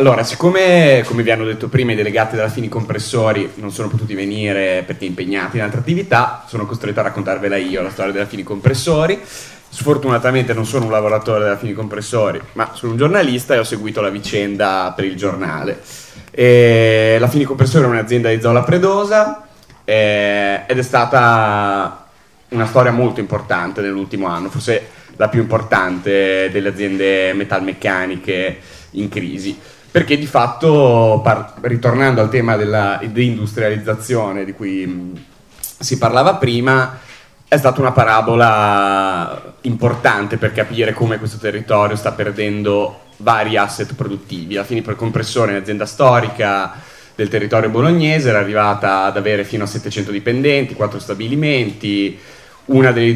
Allora, siccome, come vi hanno detto prima, i delegati della Fini Compressori non sono potuti venire perché impegnati in altre attività, sono costretto a raccontarvela io, la storia della Fini Compressori. Sfortunatamente non sono un lavoratore della Fini Compressori, ma sono un giornalista e ho seguito la vicenda per il giornale. La Fini Compressori è un'azienda di Zola Predosa ed è stata una storia molto importante nell'ultimo anno, forse la più importante delle aziende metalmeccaniche in crisi, perché di fatto, ritornando al tema della deindustrializzazione di cui si parlava prima, è stata una parabola importante per capire come questo territorio sta perdendo vari asset produttivi. La Fini Compressore è un'azienda storica del territorio bolognese, era arrivata ad avere fino a 700 dipendenti, 4 stabilimenti, una delle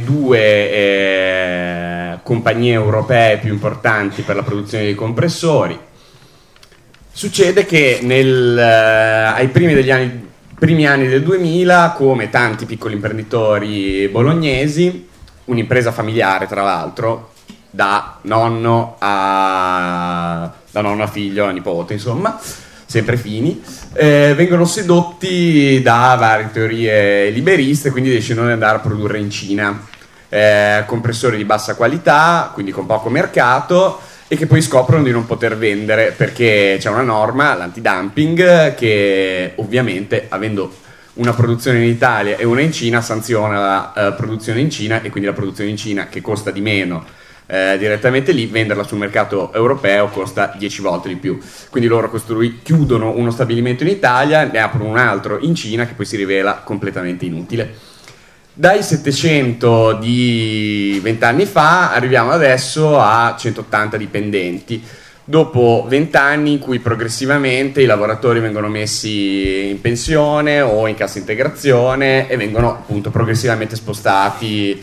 2 compagnie europee più importanti per la produzione dei compressori. Succede che ai primi anni del 2000, come tanti piccoli imprenditori bolognesi, un'impresa familiare tra l'altro, da nonno a figlio, a nipote, insomma, sempre Fini, vengono sedotti da varie teorie liberiste, quindi decidono di andare a produrre in Cina compressori di bassa qualità, quindi con poco mercato, e che poi scoprono di non poter vendere perché c'è una norma, l'antidumping, che ovviamente, avendo una produzione in Italia e una in Cina, sanziona la produzione in Cina, e quindi la produzione in Cina, che costa di meno direttamente lì, venderla sul mercato europeo costa 10 volte di più. Quindi loro chiudono uno stabilimento in Italia, ne aprono un altro in Cina, che poi si rivela completamente inutile. Dai 700 di 20 anni fa arriviamo adesso a 180 dipendenti, dopo 20 anni in cui progressivamente i lavoratori vengono messi in pensione o in cassa integrazione e vengono appunto progressivamente spostati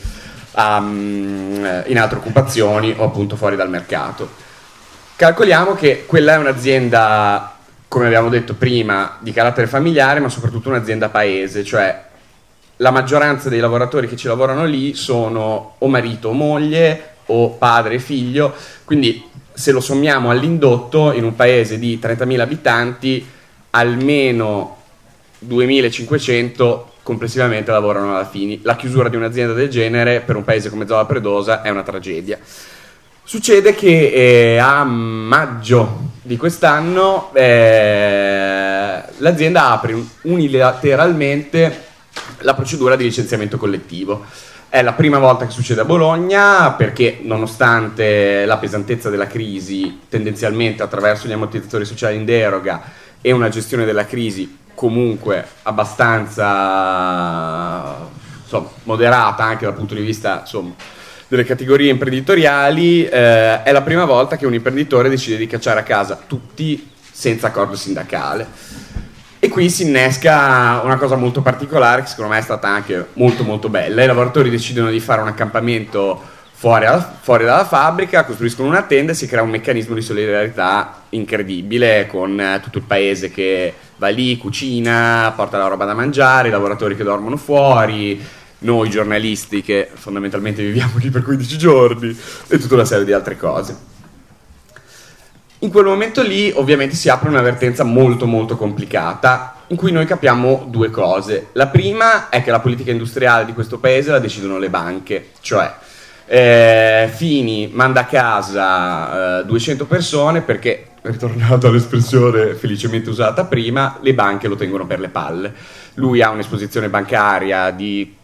in altre occupazioni o appunto fuori dal mercato. Calcoliamo che quella è un'azienda, come abbiamo detto prima, di carattere familiare, ma soprattutto un'azienda paese, cioè la maggioranza dei lavoratori che ci lavorano lì sono o marito o moglie o padre e figlio, quindi se lo sommiamo all'indotto, in un paese di 30.000 abitanti almeno 2.500 complessivamente lavorano alla Fini. La chiusura di un'azienda del genere per un paese come Zola Predosa è una tragedia. Succede che a maggio di quest'anno l'azienda apre unilateralmente la procedura di licenziamento collettivo. È la prima volta che succede a Bologna, perché nonostante la pesantezza della crisi, tendenzialmente attraverso gli ammortizzatori sociali in deroga e una gestione della crisi comunque abbastanza moderata anche dal punto di vista delle categorie imprenditoriali, è la prima volta che un imprenditore decide di cacciare a casa tutti senza accordo sindacale. E qui si innesca una cosa molto particolare che secondo me è stata anche molto molto bella. I lavoratori decidono di fare un accampamento fuori dalla fabbrica, costruiscono una tenda e si crea un meccanismo di solidarietà incredibile, con tutto il paese che va lì, cucina, porta la roba da mangiare, i lavoratori che dormono fuori, noi giornalisti che fondamentalmente viviamo lì per 15 giorni e tutta una serie di altre cose. In quel momento lì ovviamente si apre un'avvertenza molto molto complicata, in cui noi capiamo due cose. La prima è che la politica industriale di questo paese la decidono le banche, cioè Fini manda a casa 200 persone perché, ritornato all'espressione felicemente usata prima, le banche lo tengono per le palle. Lui ha un'esposizione bancaria di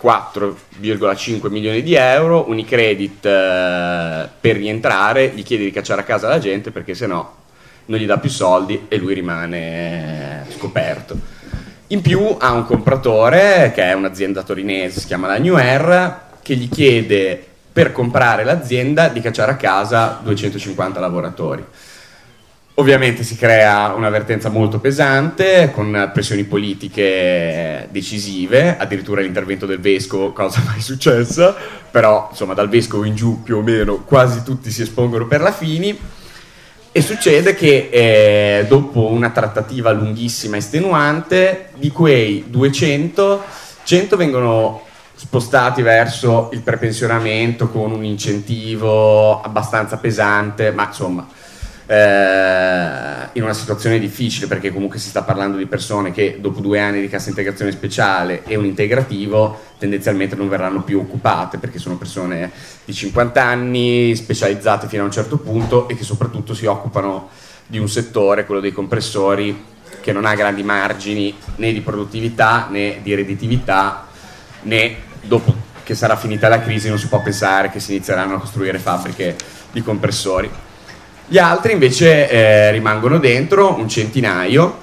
4,5 milioni di euro, Unicredit per rientrare gli chiede di cacciare a casa la gente perché sennò non gli dà più soldi e lui rimane scoperto. In più ha un compratore che è un'azienda torinese, si chiama la New Air, che gli chiede per comprare l'azienda di cacciare a casa 250 lavoratori. Ovviamente si crea un'avvertenza molto pesante, con pressioni politiche decisive, addirittura l'intervento del vescovo, cosa mai successa, però insomma dal vescovo in giù più o meno quasi tutti si espongono per la Fini, e succede che dopo una trattativa lunghissima e estenuante, di quei 200, 100 vengono spostati verso il prepensionamento con un incentivo abbastanza pesante, ma insomma in una situazione difficile, perché comunque si sta parlando di persone che dopo 2 anni di cassa integrazione speciale e un integrativo tendenzialmente non verranno più occupate, perché sono persone di 50 anni specializzate fino a un certo punto e che soprattutto si occupano di un settore, quello dei compressori, che non ha grandi margini né di produttività né di redditività, né dopo che sarà finita la crisi non si può pensare che si inizieranno a costruire fabbriche di compressori. Gli altri invece rimangono dentro, un centinaio,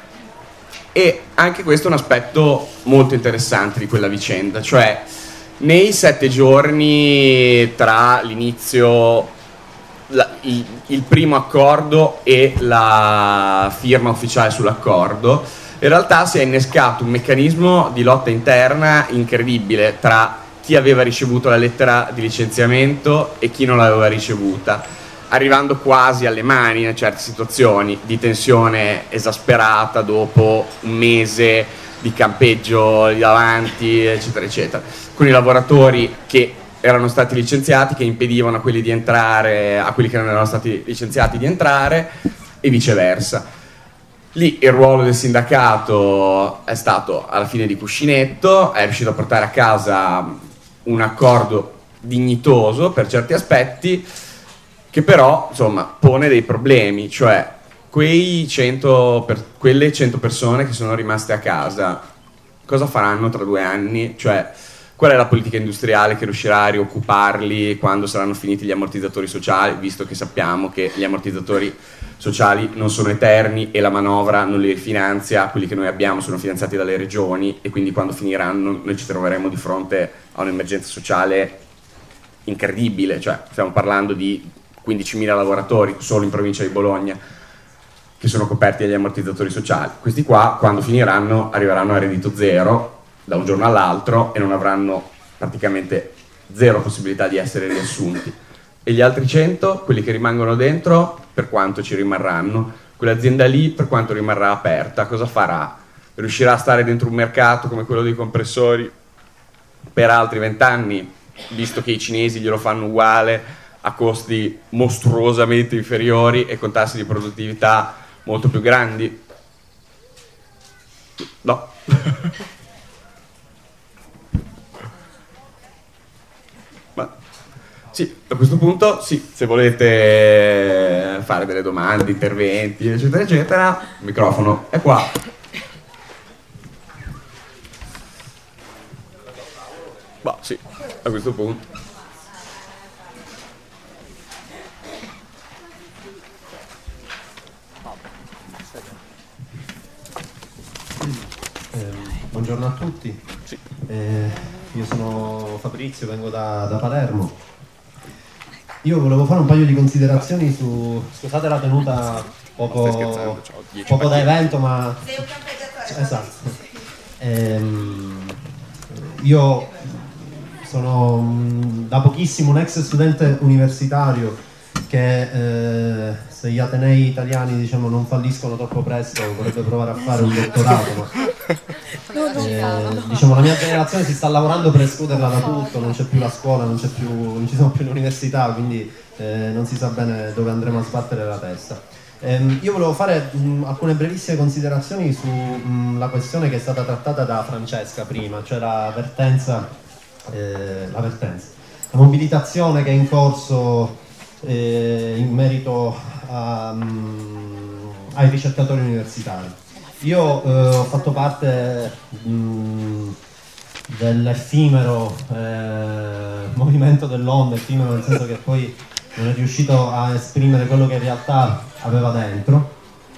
e anche questo è un aspetto molto interessante di quella vicenda, cioè nei 7 giorni tra l'inizio, il primo accordo e la firma ufficiale sull'accordo, in realtà si è innescato un meccanismo di lotta interna incredibile tra chi aveva ricevuto la lettera di licenziamento e chi non l'aveva ricevuta, arrivando quasi alle mani in certe situazioni di tensione esasperata dopo un mese di campeggio lì davanti, eccetera eccetera. Alcuni lavoratori che erano stati licenziati che impedivano a quelli di entrare, a quelli che non erano stati licenziati di entrare, e viceversa. Lì il ruolo del sindacato è stato alla fine di cuscinetto, è riuscito a portare a casa un accordo dignitoso per certi aspetti, che però insomma pone dei problemi, cioè quelle 100 persone che sono rimaste a casa cosa faranno tra 2 anni? Cioè, qual è la politica industriale che riuscirà a rioccuparli quando saranno finiti gli ammortizzatori sociali, visto che sappiamo che gli ammortizzatori sociali non sono eterni e la manovra non li rifinanzia, quelli che noi abbiamo sono finanziati dalle regioni, e quindi quando finiranno noi ci troveremo di fronte a un'emergenza sociale incredibile. Cioè, stiamo parlando di 15.000 lavoratori solo in provincia di Bologna che sono coperti dagli ammortizzatori sociali. Questi qua, quando finiranno, arriveranno a reddito zero da un giorno all'altro e non avranno praticamente zero possibilità di essere riassunti. E gli altri 100, quelli che rimangono dentro, per quanto ci rimarranno? Quell'azienda lì, per quanto rimarrà aperta, cosa farà? Riuscirà a stare dentro un mercato come quello dei compressori per altri 20 anni, visto che i cinesi glielo fanno uguale, a costi mostruosamente inferiori e con tassi di produttività molto più grandi? No. Ma sì, a questo punto sì, se volete fare delle domande, interventi, eccetera eccetera, il microfono è qua. Bah, sì, a questo punto. Buongiorno a tutti. Sì. Io sono Fabrizio, vengo da Palermo. Io volevo fare un paio di considerazioni su... Scusate la tenuta poco da evento, ma... Sei un campeggiatore. Esatto. Io sono da pochissimo un ex studente universitario che se gli atenei italiani, diciamo, non falliscono troppo presto vorrebbe provare a fare un dottorato, ma diciamo la mia generazione si sta lavorando per escluderla da tutto, non c'è più la scuola, non ci sono più le università, quindi non si sa bene dove andremo a sbattere la testa. Io volevo fare alcune brevissime considerazioni sulla questione che è stata trattata da Francesca prima, cioè la mobilitazione che è in corso in merito ai ricercatori universitari. Io ho fatto parte dell'effimero movimento dell'onda, effimero nel senso che poi non è riuscito a esprimere quello che in realtà aveva dentro.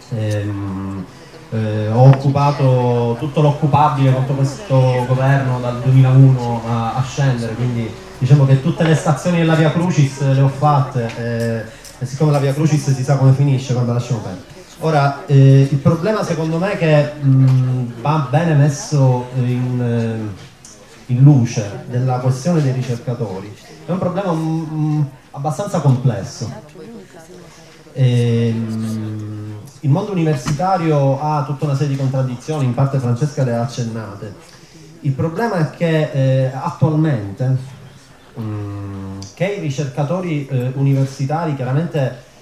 Ho occupato tutto l'occupabile contro questo governo dal 2001 a scendere, quindi diciamo che tutte le stazioni della Via Crucis le ho fatte, e siccome la Via Crucis si sa come finisce quando lasciamo perdere. Ora, il problema secondo me che va bene messo in luce della questione dei ricercatori è un problema abbastanza complesso. Il mondo universitario ha tutta una serie di contraddizioni, in parte Francesca le ha accennate. Il problema è che attualmente che i ricercatori universitari chiaramente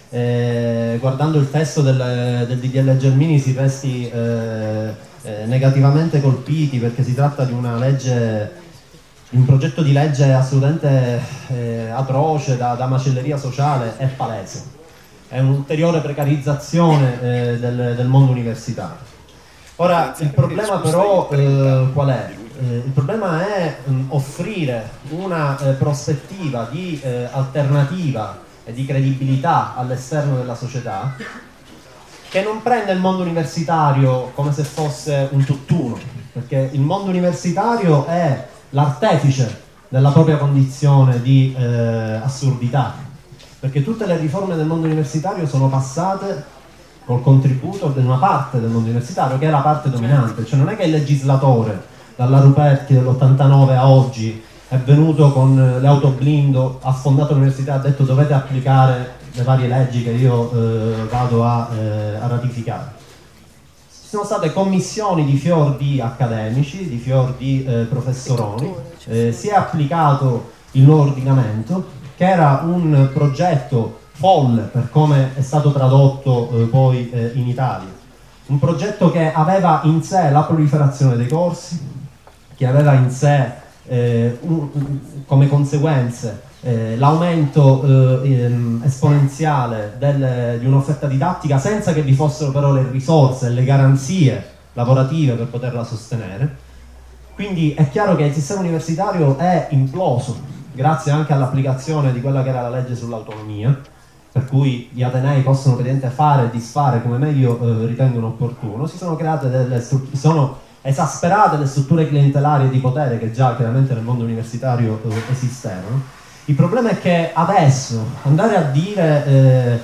guardando il testo del DDL Gelmini si resti negativamente colpiti, perché si tratta di una legge, un progetto di legge assolutamente atroce, da macelleria sociale, è palese. È un'ulteriore precarizzazione del mondo universitario. Ora, il problema però qual è? Il problema è offrire una prospettiva di alternativa e di credibilità all'esterno della società, che non prende il mondo universitario come se fosse un tutt'uno, perché il mondo universitario è l'artefice della propria condizione di assurdità, perché tutte le riforme del mondo universitario sono passate col contributo di una parte del mondo universitario, che è la parte dominante. Cioè non è che il legislatore dalla Ruperti dell'89 a oggi è venuto con le auto blindo, ha fondato l'università e ha detto dovete applicare le varie leggi che io vado a ratificare. Ci sono state commissioni di fior di accademici, di fior di professoroni, si è applicato il nuovo ordinamento, che era un progetto folle per come è stato tradotto poi in Italia. Un progetto che aveva in sé la proliferazione dei corsi, che aveva in sé come conseguenze l'aumento esponenziale di un'offerta didattica, senza che vi fossero però le risorse e le garanzie lavorative per poterla sostenere. Quindi è chiaro che il sistema universitario è imploso, grazie anche all'applicazione di quella che era la legge sull'autonomia, per cui gli atenei possono praticamente fare e disfare come meglio ritengono opportuno. Si sono create sono esasperate le strutture clientelari e di potere che già chiaramente nel mondo universitario esistevano. Il problema è che adesso andare a dire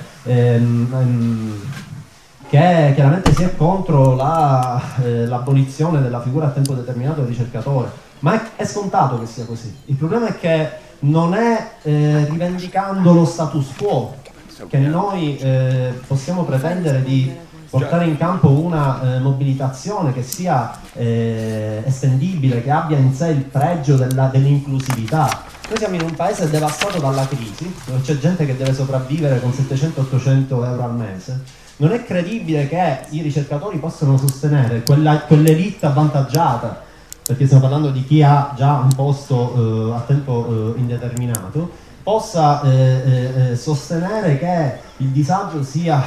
che chiaramente si è contro l'abolizione della figura a tempo determinato del ricercatore, ma è scontato che sia così. Il problema è che non è rivendicando lo status quo che noi possiamo pretendere di portare in campo una mobilitazione che sia estendibile, che abbia in sé il pregio dell'inclusività. Noi siamo in un paese devastato dalla crisi, dove c'è gente che deve sopravvivere con 700-800 euro al mese. Non è credibile che i ricercatori possano sostenere quell'elite avvantaggiata, perché stiamo parlando di chi ha già un posto a tempo indeterminato, possa sostenere che il disagio sia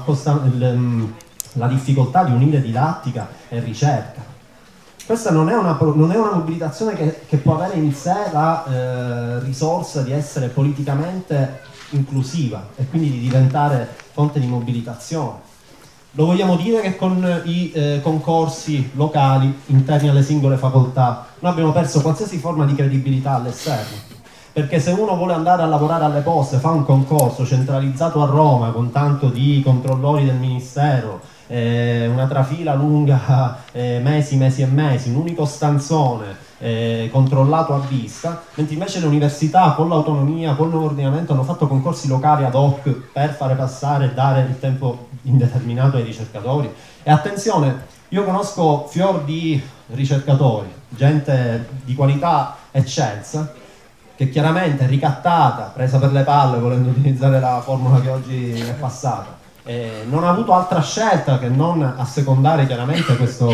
la difficoltà di unire didattica e ricerca. Questa non è una mobilitazione che può avere in sé la risorsa di essere politicamente inclusiva e quindi di diventare fonte di mobilitazione. Lo vogliamo dire che con i concorsi locali interni alle singole facoltà noi abbiamo perso qualsiasi forma di credibilità all'esterno. Perché se uno vuole andare a lavorare alle poste, fa un concorso centralizzato a Roma con tanto di controllori del ministero, una trafila lunga mesi e mesi, un unico stanzone controllato a vista, mentre invece le università con l'autonomia, con il nuovo ordinamento hanno fatto concorsi locali ad hoc per fare passare e dare il tempo indeterminato ai ricercatori. E attenzione, io conosco fior di ricercatori, gente di qualità eccelsa, che chiaramente è ricattata, presa per le palle, volendo utilizzare la formula che oggi è passata, non ha avuto altra scelta che non assecondare chiaramente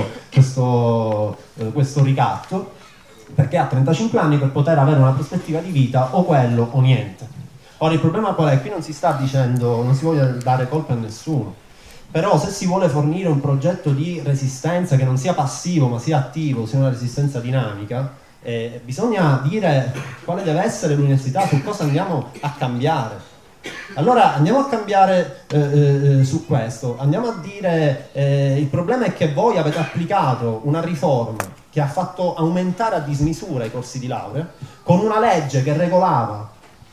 questo ricatto, perché ha 35 anni per poter avere una prospettiva di vita o quello o niente. Ora il problema qual è? Qui non si sta dicendo, non si vuole dare colpa a nessuno, però se si vuole fornire un progetto di resistenza che non sia passivo ma sia attivo, sia una resistenza dinamica, bisogna dire quale deve essere l'università, su cosa andiamo a cambiare. Allora andiamo a cambiare su questo, andiamo a dire il problema è che voi avete applicato una riforma che ha fatto aumentare a dismisura i corsi di laurea con una legge che regolava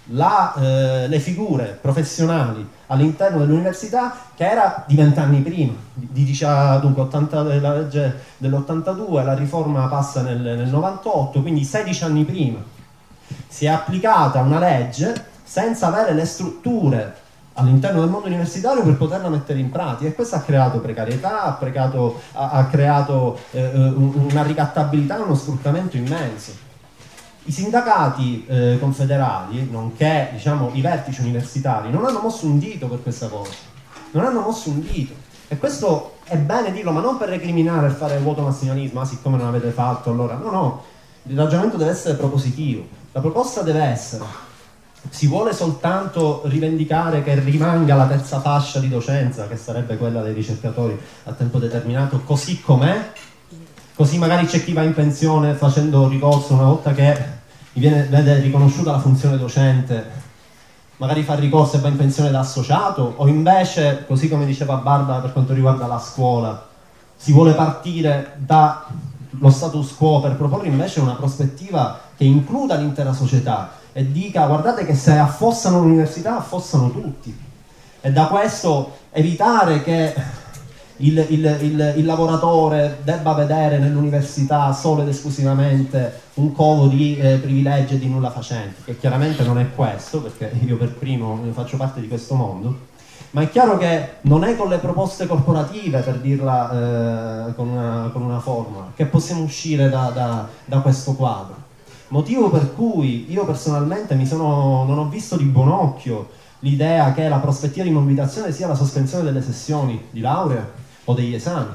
le figure professionali all'interno dell'università che era di 20 anni prima, dunque la legge dell'82, la riforma passa nel 98, quindi 16 anni prima. Si è applicata una legge senza avere le strutture all'interno del mondo universitario per poterla mettere in pratica, e questo ha creato precarietà, ha creato una ricattabilità e uno sfruttamento immenso. I sindacati confederali, nonché diciamo, i vertici universitari, non hanno mosso un dito per questa cosa. Non hanno mosso un dito. E questo è bene dirlo, ma non per recriminare e fare vuoto massimalismo, siccome non avete fatto, allora. No. Il ragionamento deve essere propositivo. La proposta deve essere: si vuole soltanto rivendicare che rimanga la terza fascia di docenza, che sarebbe quella dei ricercatori a tempo determinato, così com'è? Così magari c'è chi va in pensione facendo ricorso, una volta che vede riconosciuta la funzione docente, magari fa ricorso e va in pensione da associato, o invece, così come diceva Barbara per quanto riguarda la scuola, si vuole partire dallo status quo per proporre invece una prospettiva che includa l'intera società e dica: guardate che se affossano l'università affossano tutti, e da questo evitare che il lavoratore debba vedere nell'università solo ed esclusivamente un covo di privilegi e di nulla facenti, che chiaramente non è questo, perché io per primo faccio parte di questo mondo, ma è chiaro che non è con le proposte corporative, per dirla con una formula, che possiamo uscire da questo quadro. Motivo per cui io personalmente non ho visto di buon occhio l'idea che la prospettiva di mobilitazione sia la sospensione delle sessioni di laurea o degli esami,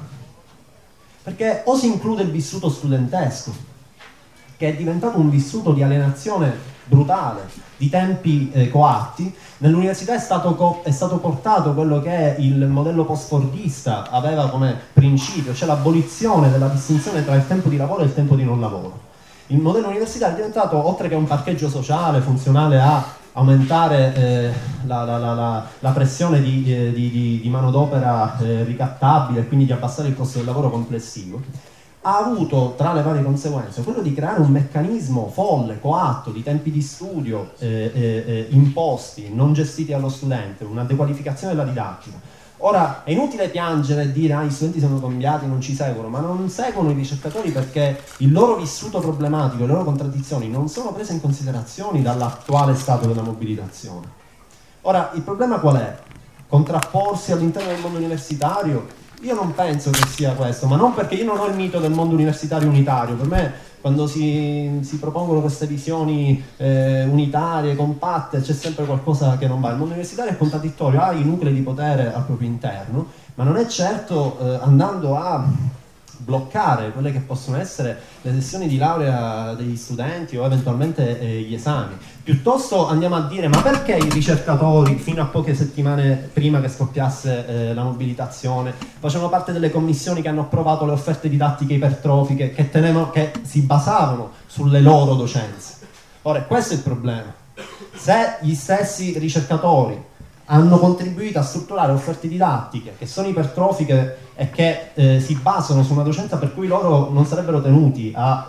perché o si include il vissuto studentesco, che è diventato un vissuto di alienazione brutale, di tempi coatti. Nell'università è stato portato quello che il modello post-fordista aveva come principio, cioè l'abolizione della distinzione tra il tempo di lavoro e il tempo di non lavoro. Il modello universitario è diventato, oltre che un parcheggio sociale funzionale a aumentare la pressione di manodopera ricattabile e quindi di abbassare il costo del lavoro complessivo, ha avuto tra le varie conseguenze quello di creare un meccanismo folle, coatto, di tempi di studio imposti, non gestiti dallo studente, una dequalificazione della didattica. Ora è inutile piangere e dire gli studenti sono cambiati, non ci seguono, ma non seguono i ricercatori perché il loro vissuto problematico, le loro contraddizioni non sono prese in considerazione dall'attuale stato della mobilitazione. Ora il problema qual è? Contrapporsi all'interno del mondo universitario? Io non penso che sia questo, ma non perché io non ho il mito del mondo universitario unitario. Per me, quando si propongono queste visioni unitarie, compatte, c'è sempre qualcosa che non va. Il mondo universitario è contraddittorio, ha i nuclei di potere al proprio interno, ma non è certo andando a bloccare quelle che possono essere le sessioni di laurea degli studenti o eventualmente gli esami. Piuttosto andiamo a dire: ma perché i ricercatori fino a poche settimane prima che scoppiasse la mobilitazione facevano parte delle commissioni che hanno approvato le offerte didattiche ipertrofiche che si basavano sulle loro docenze? Ora, questo è il problema. Se gli stessi ricercatori hanno contribuito a strutturare offerte didattiche che sono ipertrofiche e che si basano su una docenza per cui loro non sarebbero tenuti a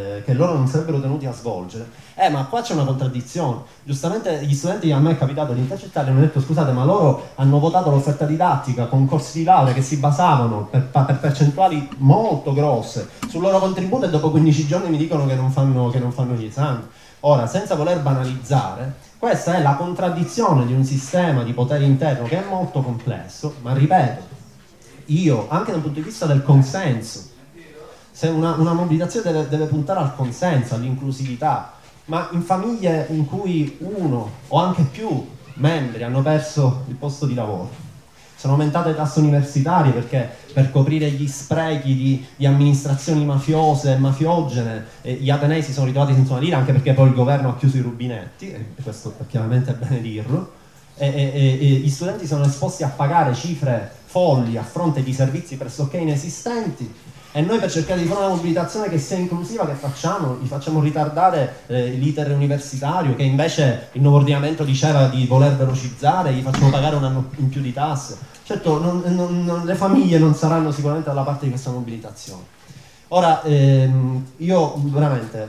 svolgere, ma qua c'è una contraddizione. Giustamente gli studenti, a me è capitato di intercettarli, mi hanno detto: scusate, ma loro hanno votato l'offerta didattica con corsi di laurea che si basavano per percentuali molto grosse sul loro contributo, e dopo 15 giorni mi dicono che non fanno gli esami. Ora, senza voler banalizzare, questa è la contraddizione di un sistema di potere interno che è molto complesso, ma ripeto, anche dal punto di vista del consenso, se una mobilitazione deve puntare al consenso, all'inclusività, ma in famiglie in cui uno o anche più membri hanno perso il posto di lavoro, sono aumentate le tasse universitarie perché per coprire gli sprechi di amministrazioni mafiose e mafiogene gli atenei si sono ritrovati senza una lira, anche perché poi il governo ha chiuso i rubinetti, e questo chiaramente è bene dirlo, e gli studenti sono esposti a pagare cifre folli a fronte di servizi pressoché inesistenti, e noi per cercare di fare una mobilitazione che sia inclusiva, che facciamo? Gli facciamo ritardare l'iter universitario, che invece il nuovo ordinamento diceva di voler velocizzare, gli facciamo pagare un anno in più di tasse. Certo, le famiglie non saranno sicuramente dalla parte di questa mobilitazione. Ora, io veramente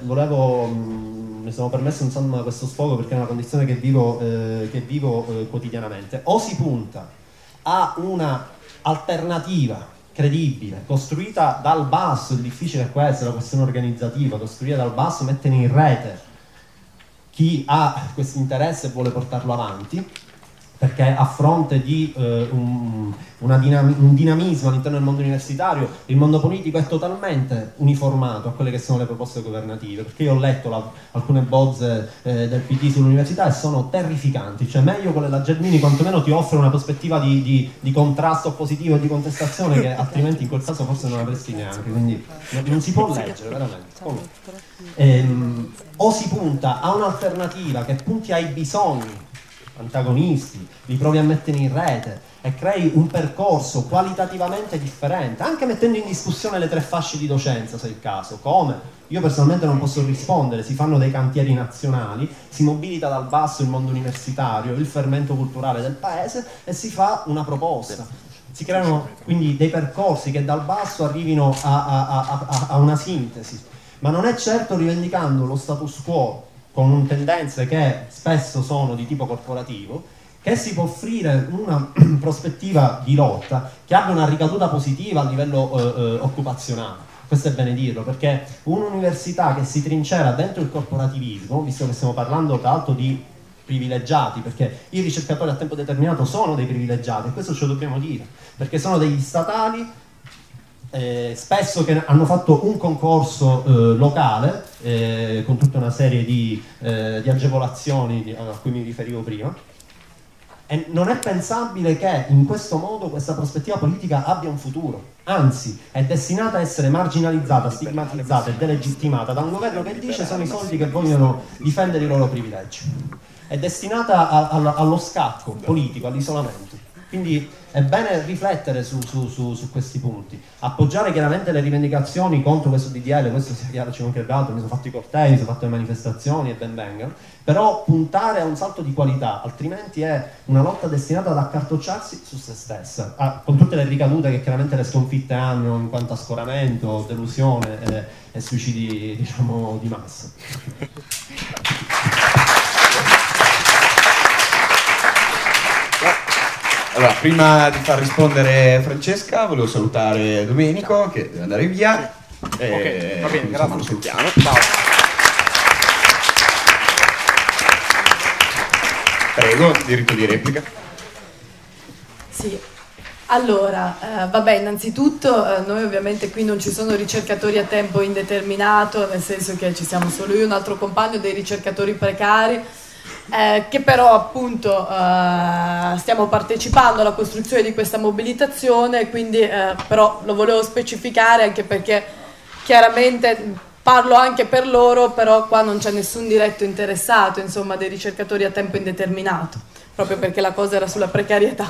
mi sono permesso insomma questo sfogo perché è una condizione che vivo quotidianamente. O si punta a una alternativa credibile, costruita dal basso, il difficile è questo, la questione organizzativa, costruita dal basso, mettere in rete chi ha questo interesse e vuole portarlo avanti, perché a fronte di un dinamismo all'interno del mondo universitario, il mondo politico è totalmente uniformato a quelle che sono le proposte governative, perché io ho letto alcune bozze del PD sull'università e sono terrificanti, cioè meglio quelle della Gelmini, quantomeno ti offre una prospettiva di contrasto positivo e di contestazione che altrimenti in quel caso forse non avresti neanche, quindi non si può leggere veramente. O si punta a un'alternativa che punti ai bisogni antagonisti, li provi a mettere in rete e crei un percorso qualitativamente differente, anche mettendo in discussione le 3 fasce di docenza, se è il caso. Come? Io personalmente non posso rispondere, si fanno dei cantieri nazionali, si mobilita dal basso il mondo universitario, il fermento culturale del paese e si fa una proposta. Si creano quindi dei percorsi che dal basso arrivino a una sintesi, ma non è certo rivendicando lo status quo con tendenze che spesso sono di tipo corporativo, che si può offrire una prospettiva di lotta che abbia una ricaduta positiva a livello occupazionale. Questo è bene dirlo, perché un'università che si trincera dentro il corporativismo, visto che stiamo parlando tra l'altro di privilegiati, perché i ricercatori a tempo determinato sono dei privilegiati, e questo ce lo dobbiamo dire, perché sono degli statali spesso che hanno fatto un concorso locale con tutta una serie di agevolazioni a cui mi riferivo prima, e non è pensabile che in questo modo questa prospettiva politica abbia un futuro, anzi è destinata a essere marginalizzata, stigmatizzata e delegittimata da un governo che dice sono i soldi che vogliono difendere i loro privilegi, è destinata allo scacco politico, all'isolamento. Quindi è bene riflettere su questi punti, appoggiare chiaramente le rivendicazioni contro questo DDL, questo sia chiaro, ci mancherebbe altro, mi sono fatti i cortei, mi sono fatte le manifestazioni e ben vengano, però puntare a un salto di qualità, altrimenti è una lotta destinata ad accartocciarsi su se stessa, con tutte le ricadute che chiaramente le sconfitte hanno in quanto a scoramento, delusione e suicidi, diciamo, di massa. Allora, prima di far rispondere Francesca, volevo salutare Domenico, che deve andare via. Ok, va bene, grazie. Lo salutiamo. Ciao. Prego, diritto di replica. Sì, allora, vabbè, innanzitutto noi ovviamente qui non ci sono ricercatori a tempo indeterminato, nel senso che ci siamo solo io e un altro compagno dei ricercatori precari, che però appunto stiamo partecipando alla costruzione di questa mobilitazione, quindi però lo volevo specificare anche perché chiaramente parlo anche per loro, però qua non c'è nessun diretto interessato, insomma, dei ricercatori a tempo indeterminato, proprio perché la cosa era sulla precarietà.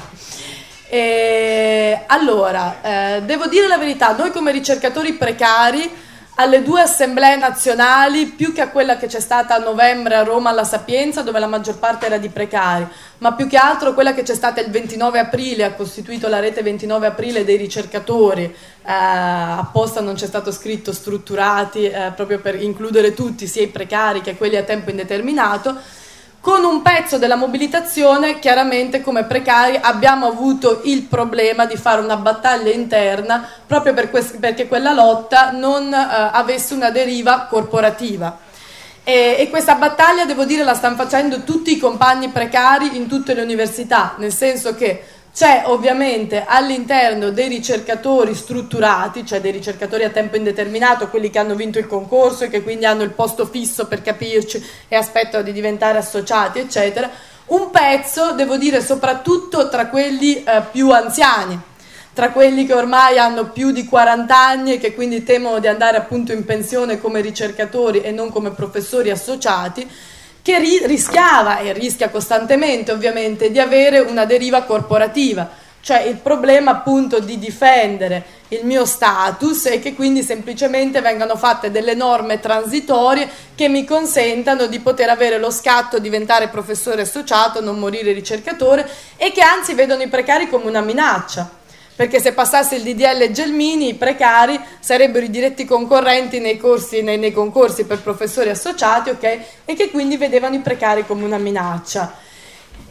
Allora, devo dire la verità, noi come ricercatori precari alle 2 assemblee nazionali, più che a quella che c'è stata a novembre a Roma alla Sapienza, dove la maggior parte era di precari, ma più che altro quella che c'è stata il 29 aprile, ha costituito la rete 29 aprile dei ricercatori, apposta non c'è stato scritto strutturati, proprio per includere tutti, sia i precari che quelli a tempo indeterminato. Con un pezzo della mobilitazione, chiaramente come precari abbiamo avuto il problema di fare una battaglia interna proprio perché quella lotta non avesse una deriva corporativa. E questa battaglia, devo dire, la stanno facendo tutti i compagni precari in tutte le università, nel senso che c'è ovviamente all'interno dei ricercatori strutturati, cioè dei ricercatori a tempo indeterminato, quelli che hanno vinto il concorso e che quindi hanno il posto fisso per capirci e aspettano di diventare associati, eccetera, un pezzo, devo dire, soprattutto tra quelli più anziani, tra quelli che ormai hanno più di 40 anni e che quindi temono di andare appunto in pensione come ricercatori e non come professori associati, che rischiava e rischia costantemente ovviamente di avere una deriva corporativa, cioè il problema appunto di difendere il mio status e che quindi semplicemente vengano fatte delle norme transitorie che mi consentano di poter avere lo scatto, diventare professore associato, non morire ricercatore, e che anzi vedono i precari come una minaccia. Perché se passasse il DDL Gelmini, i precari sarebbero i diretti concorrenti nei concorsi per professori associati, ok? E che quindi vedevano i precari come una minaccia.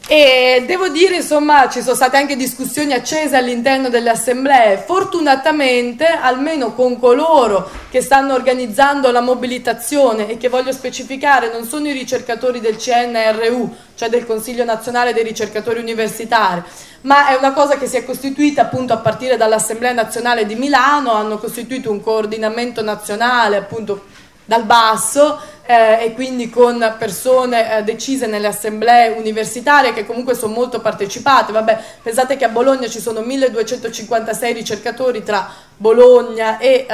E devo dire, insomma, ci sono state anche discussioni accese all'interno delle assemblee. Fortunatamente, almeno con coloro che stanno organizzando la mobilitazione, e che voglio specificare non sono i ricercatori del CNRU, cioè del Consiglio Nazionale dei Ricercatori Universitari, ma è una cosa che si è costituita appunto a partire dall'Assemblea Nazionale di Milano. Hanno costituito un coordinamento nazionale appunto dal basso, e quindi con persone decise nelle assemblee universitarie che comunque sono molto partecipate. Vabbè, pensate che a Bologna ci sono 1256 ricercatori tra Bologna e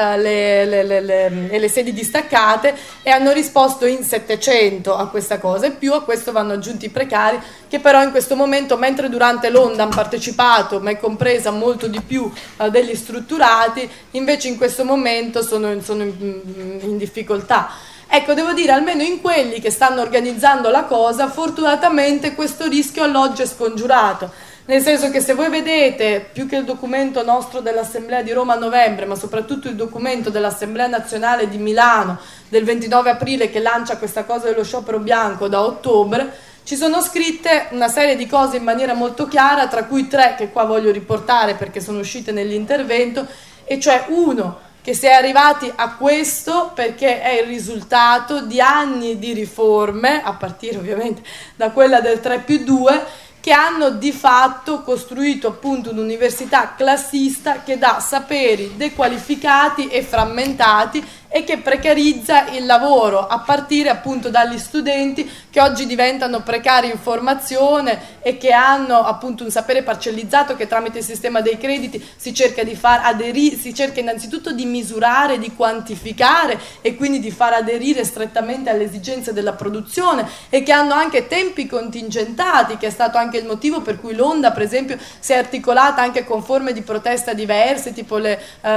le sedi distaccate, e hanno risposto in 700 a questa cosa, e più a questo vanno aggiunti i precari, che però in questo momento, mentre durante l'onda hanno partecipato, ma è compresa molto di più degli strutturati, invece in questo momento sono in difficoltà. Ecco, devo dire, almeno in quelli che stanno organizzando la cosa, fortunatamente questo rischio all'oggi è scongiurato. Nel senso che se voi vedete, più che il documento nostro dell'Assemblea di Roma a novembre, ma soprattutto il documento dell'Assemblea Nazionale di Milano del 29 aprile che lancia questa cosa dello sciopero bianco da ottobre, ci sono scritte una serie di cose in maniera molto chiara, tra cui 3 che qua voglio riportare perché sono uscite nell'intervento, e cioè: 1, che si è arrivati a questo perché è il risultato di anni di riforme, a partire ovviamente da quella del 3+2, che hanno di fatto costruito appunto un'università classista che dà saperi dequalificati e frammentati e che precarizza il lavoro, a partire appunto dagli studenti che oggi diventano precari in formazione e che hanno appunto un sapere parcellizzato che tramite il sistema dei crediti si cerca di far aderire, si cerca innanzitutto di misurare, di quantificare e quindi di far aderire strettamente alle esigenze della produzione, e che hanno anche tempi contingentati, che è stato anche il motivo per cui l'onda per esempio si è articolata anche con forme di protesta diverse, tipo le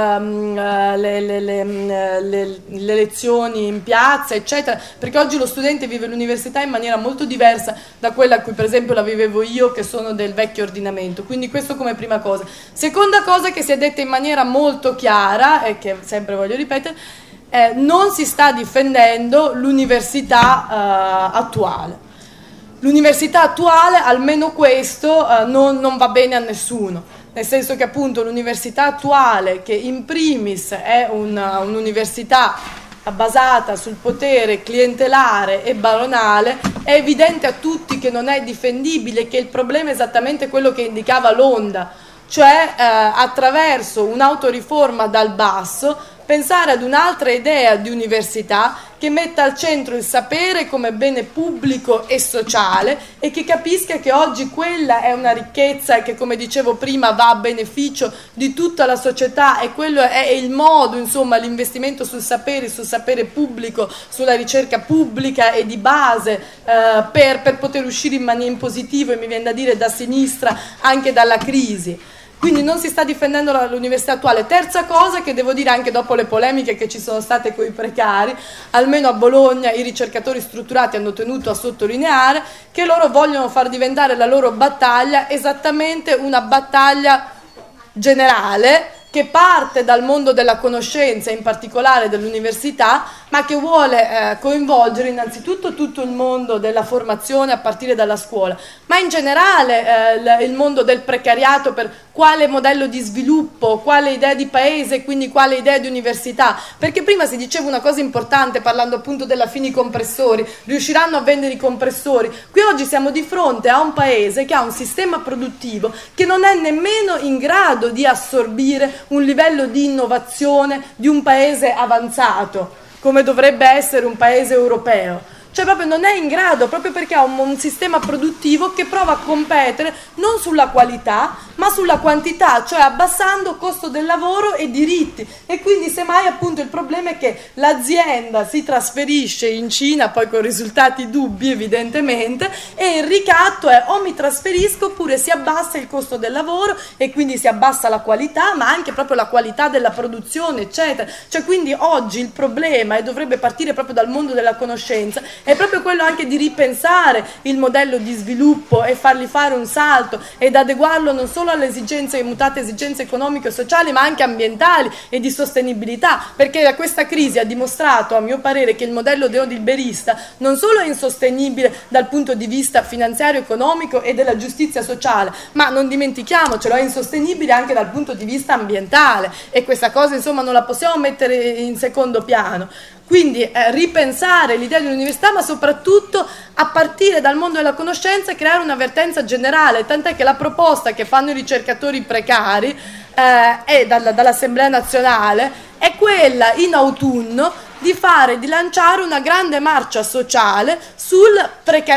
lezioni in piazza eccetera, perché oggi lo studente vive l'università in maniera molto diversa da quella a cui per esempio la vivevo io, che sono del vecchio ordinamento. Quindi questo come prima cosa. Seconda cosa che si è detta in maniera molto chiara e che sempre voglio ripetere: non si sta difendendo l'università attuale. L'università attuale, almeno questo, non va bene a nessuno, nel senso che appunto l'università attuale, che in primis è un'università basata sul potere clientelare e baronale, è evidente a tutti che non è difendibile, che il problema è esattamente quello che indicava l'onda, cioè attraverso un'autoriforma dal basso pensare ad un'altra idea di università che metta al centro il sapere come bene pubblico e sociale, e che capisca che oggi quella è una ricchezza che, come dicevo prima, va a beneficio di tutta la società, e quello è il modo, insomma, l'investimento sul sapere pubblico, sulla ricerca pubblica e di base per poter uscire in positivo, e mi viene da dire da sinistra, anche dalla crisi. Quindi non si sta difendendo l'università attuale. Terza cosa che devo dire, anche dopo le polemiche che ci sono state con i precari, almeno a Bologna i ricercatori strutturati hanno tenuto a sottolineare che loro vogliono far diventare la loro battaglia esattamente una battaglia generale, che parte dal mondo della conoscenza, in particolare dell'università, ma che vuole coinvolgere innanzitutto tutto il mondo della formazione a partire dalla scuola, ma in generale il mondo del precariato, per quale modello di sviluppo, quale idea di paese, quindi quale idea di università. Perché prima si diceva una cosa importante, parlando appunto della Fini Compressori: riusciranno a vendere i compressori? Qui oggi siamo di fronte a un paese che ha un sistema produttivo che non è nemmeno in grado di assorbire un livello di innovazione di un paese avanzato, come dovrebbe essere un paese europeo. Cioè proprio non è in grado, proprio perché ha un sistema produttivo che prova a competere non sulla qualità ma sulla quantità, cioè abbassando costo del lavoro e diritti. E quindi semmai appunto il problema è che l'azienda si trasferisce in Cina, poi con risultati dubbi evidentemente, e il ricatto è: o mi trasferisco oppure si abbassa il costo del lavoro e quindi si abbassa la qualità, ma anche proprio la qualità della produzione eccetera. Cioè quindi oggi il problema, e dovrebbe partire proprio dal mondo della conoscenza, è proprio quello anche di ripensare il modello di sviluppo e fargli fare un salto ed adeguarlo non solo solo alle mutate esigenze economiche e sociali, ma anche ambientali e di sostenibilità, perché questa crisi ha dimostrato, a mio parere, che il modello neoliberista non solo è insostenibile dal punto di vista finanziario, economico e della giustizia sociale, ma non dimentichiamocelo, è insostenibile anche dal punto di vista ambientale, e questa cosa insomma non la possiamo mettere in secondo piano. Quindi ripensare l'idea di un'università, ma soprattutto a partire dal mondo della conoscenza, creare un'avvertenza generale, tant'è che la proposta che fanno i ricercatori precari e dall'Assemblea nazionale è quella in autunno di lanciare una grande marcia sociale sul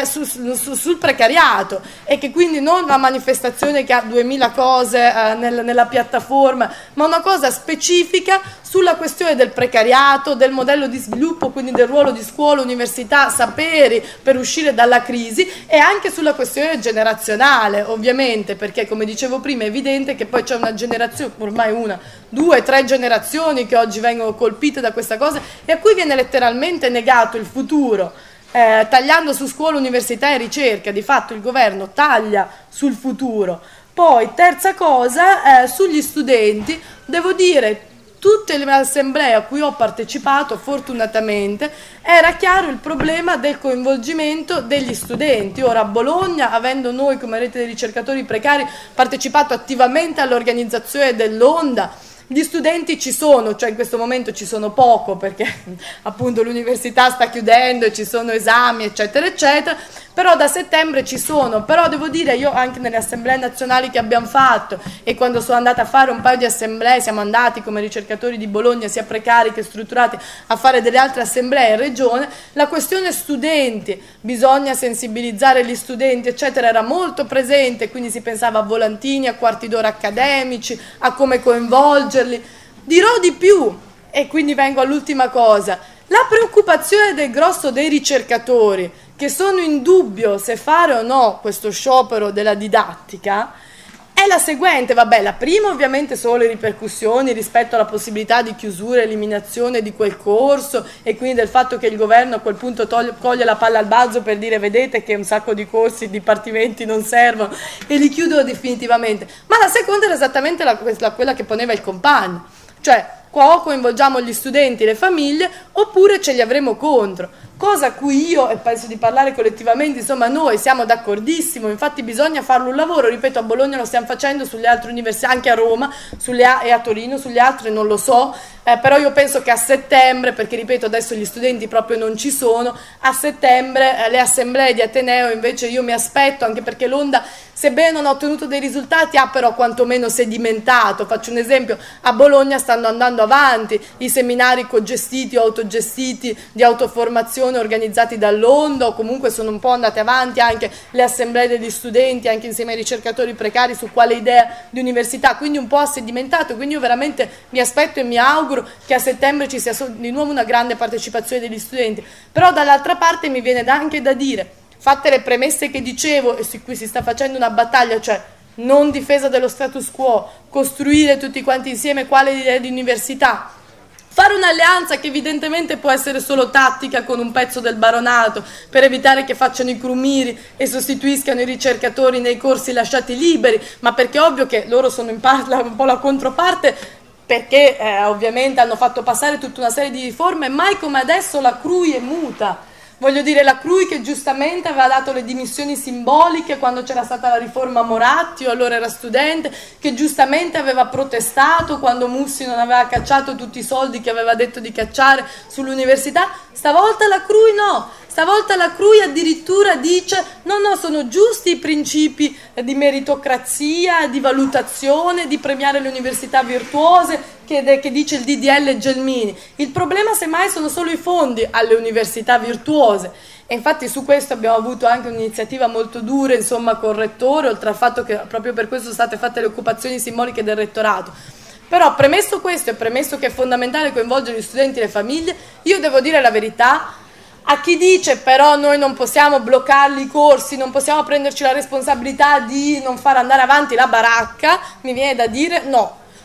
precariato, e che quindi non una manifestazione che ha 2000 cose nella piattaforma, ma una cosa specifica sulla questione del precariato, del modello di sviluppo, quindi del ruolo di scuola, università, saperi per uscire dalla crisi, e anche sulla questione generazionale, ovviamente, perché come dicevo prima è evidente che poi c'è una generazione, ormai 1, 2, 3 generazioni che oggi vengono colpite da questa cosa e a cui viene letteralmente negato il futuro, tagliando su scuola, università e ricerca. Di fatto il governo taglia sul futuro. Poi, terza cosa, sugli studenti, devo dire, tutte le assemblee a cui ho partecipato, fortunatamente, era chiaro il problema del coinvolgimento degli studenti. Ora a Bologna, avendo noi come rete dei ricercatori precari partecipato attivamente all'organizzazione dell'Onda, gli studenti ci sono, cioè in questo momento ci sono poco perché appunto l'università sta chiudendo e ci sono esami eccetera eccetera, però da settembre ci sono. Però devo dire, io anche nelle assemblee nazionali che abbiamo fatto, e quando sono andata a fare un paio di assemblee, siamo andati come ricercatori di Bologna sia precari che strutturati a fare delle altre assemblee in regione, la questione studenti, bisogna sensibilizzare gli studenti eccetera, era molto presente, quindi si pensava a volantini, a quarti d'ora accademici, a come coinvolgerli. Dirò di più, e quindi vengo all'ultima cosa: la preoccupazione del grosso dei ricercatori, che sono in dubbio se fare o no questo sciopero della didattica, è la seguente. Vabbè, la prima ovviamente sono le ripercussioni rispetto alla possibilità di chiusura e eliminazione di quel corso, e quindi del fatto che il governo a quel punto coglie la palla al balzo per dire: vedete che un sacco di corsi, dipartimenti non servono, e li chiudono definitivamente. Ma la seconda era esattamente quella che poneva il compagno, cioè qua o coinvolgiamo gli studenti e le famiglie oppure ce li avremo contro, cosa a cui io, e penso di parlare collettivamente, insomma noi siamo d'accordissimo. Infatti bisogna farlo un lavoro, ripeto, a Bologna lo stiamo facendo, sulle altre università, anche a Roma e a Torino, sulle altre non lo so, però io penso che a settembre, perché ripeto adesso gli studenti proprio non ci sono, a settembre le assemblee di Ateneo invece io mi aspetto, anche perché l'Onda, sebbene non ha ottenuto dei risultati, ha però quantomeno sedimentato. Faccio un esempio: a Bologna stanno andando avanti i seminari cogestiti o autogestiti di autoformazione organizzati dall'Onda, o comunque sono un po' andate avanti anche le assemblee degli studenti, anche insieme ai ricercatori precari, su quale idea di università, quindi un po' ha sedimentato. Quindi io veramente mi aspetto e mi auguro che a settembre ci sia di nuovo una grande partecipazione degli studenti. Però dall'altra parte mi viene anche da dire, fatte le premesse che dicevo e su cui si sta facendo una battaglia, cioè non difesa dello status quo, costruire tutti quanti insieme quale idea di università, fare un'alleanza che evidentemente può essere solo tattica con un pezzo del baronato per evitare che facciano i crumiri e sostituiscano i ricercatori nei corsi lasciati liberi, ma perché è ovvio che loro sono un po' la controparte, perché ovviamente hanno fatto passare tutta una serie di riforme, e mai come adesso la CRUI è muta. Voglio dire, la CRUI che giustamente aveva dato le dimissioni simboliche quando c'era stata la riforma Moratti, io allora era studente, che giustamente aveva protestato quando Mussi non aveva cacciato tutti i soldi che aveva detto di cacciare sull'università, stavolta la CRUI no. Stavolta la CRUI addirittura dice no, sono giusti i principi di meritocrazia, di valutazione, di premiare le università virtuose che dice il DDL Gelmini. Il problema semmai sono solo i fondi alle università virtuose, e infatti su questo abbiamo avuto anche un'iniziativa molto dura, insomma, col rettore, oltre al fatto che proprio per questo sono state fatte le occupazioni simboliche del rettorato. Però premesso questo e premesso che è fondamentale coinvolgere gli studenti e le famiglie, io devo dire la verità. A chi dice però noi non possiamo bloccarli i corsi, non possiamo prenderci la responsabilità di non far andare avanti la baracca, mi viene da dire no.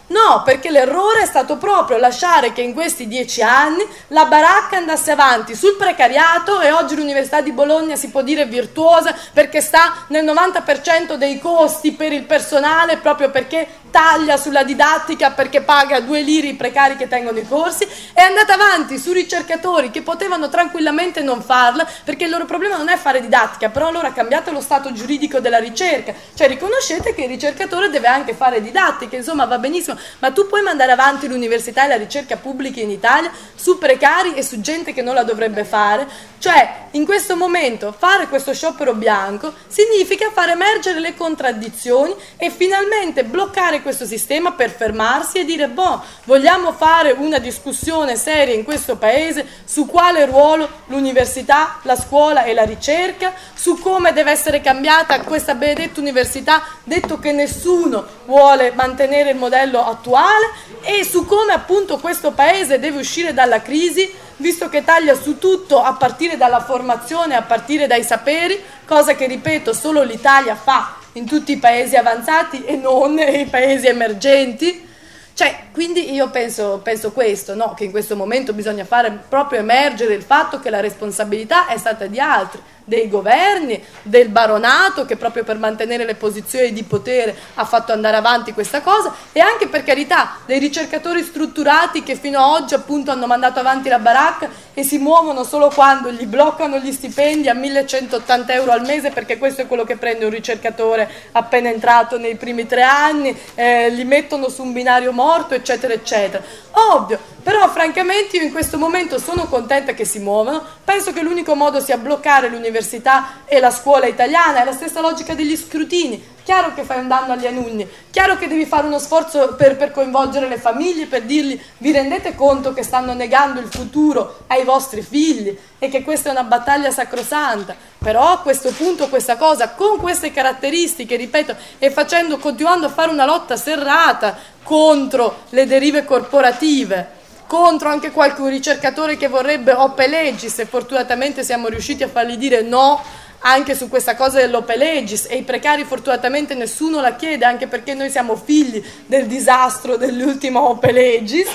No, perché l'errore è stato proprio lasciare che in questi 10 anni la baracca andasse avanti sul precariato, e oggi l'Università di Bologna si può dire virtuosa perché sta nel 90% dei costi per il personale, proprio perché taglia sulla didattica, perché paga 2 lire i precari che tengono i corsi. È andata avanti su ricercatori che potevano tranquillamente non farla, perché il loro problema non è fare didattica, però allora cambiate lo stato giuridico della ricerca, cioè riconoscete che il ricercatore deve anche fare didattica, insomma va benissimo, ma tu puoi mandare avanti l'università e la ricerca pubblica in Italia su precari e su gente che non la dovrebbe fare? Cioè, in questo momento fare questo sciopero bianco significa far emergere le contraddizioni e finalmente bloccare questo sistema per fermarsi e dire: boh, vogliamo fare una discussione seria in questo paese su quale ruolo l'università, la scuola e la ricerca, su come deve essere cambiata questa benedetta università, detto che nessuno vuole mantenere il modello attuale, e su come appunto questo paese deve uscire dalla crisi, visto che taglia su tutto, a partire dalla formazione, a partire dai saperi, cosa che, ripeto, solo l'Italia fa in tutti i paesi avanzati e non nei paesi emergenti. Cioè, quindi io penso questo, no? Che in questo momento bisogna fare proprio emergere il fatto che la responsabilità è stata di altri, dei governi, del baronato, che proprio per mantenere le posizioni di potere ha fatto andare avanti questa cosa, e anche, per carità, dei ricercatori strutturati che fino ad oggi appunto hanno mandato avanti la baracca e si muovono solo quando gli bloccano gli stipendi a 1.180 euro al mese, perché questo è quello che prende un ricercatore appena entrato nei primi 3 anni, li mettono su un binario morto, eccetera eccetera. Ovvio, però francamente io in questo momento sono contenta che si muovano, penso che l'unico modo sia bloccare l'università e la scuola italiana. È la stessa logica degli scrutini. Chiaro che fai un danno agli alunni, chiaro che devi fare uno sforzo per coinvolgere le famiglie, per dirgli: vi rendete conto che stanno negando il futuro ai vostri figli e che questa è una battaglia sacrosanta. Però a questo punto questa cosa, con queste caratteristiche, ripeto, e continuando a fare una lotta serrata contro le derive corporative, contro anche qualche ricercatore che vorrebbe ope legis, e fortunatamente siamo riusciti a fargli dire no anche su questa cosa dell'ope legis, e i precari fortunatamente nessuno la chiede, anche perché noi siamo figli del disastro dell'ultima ope legis.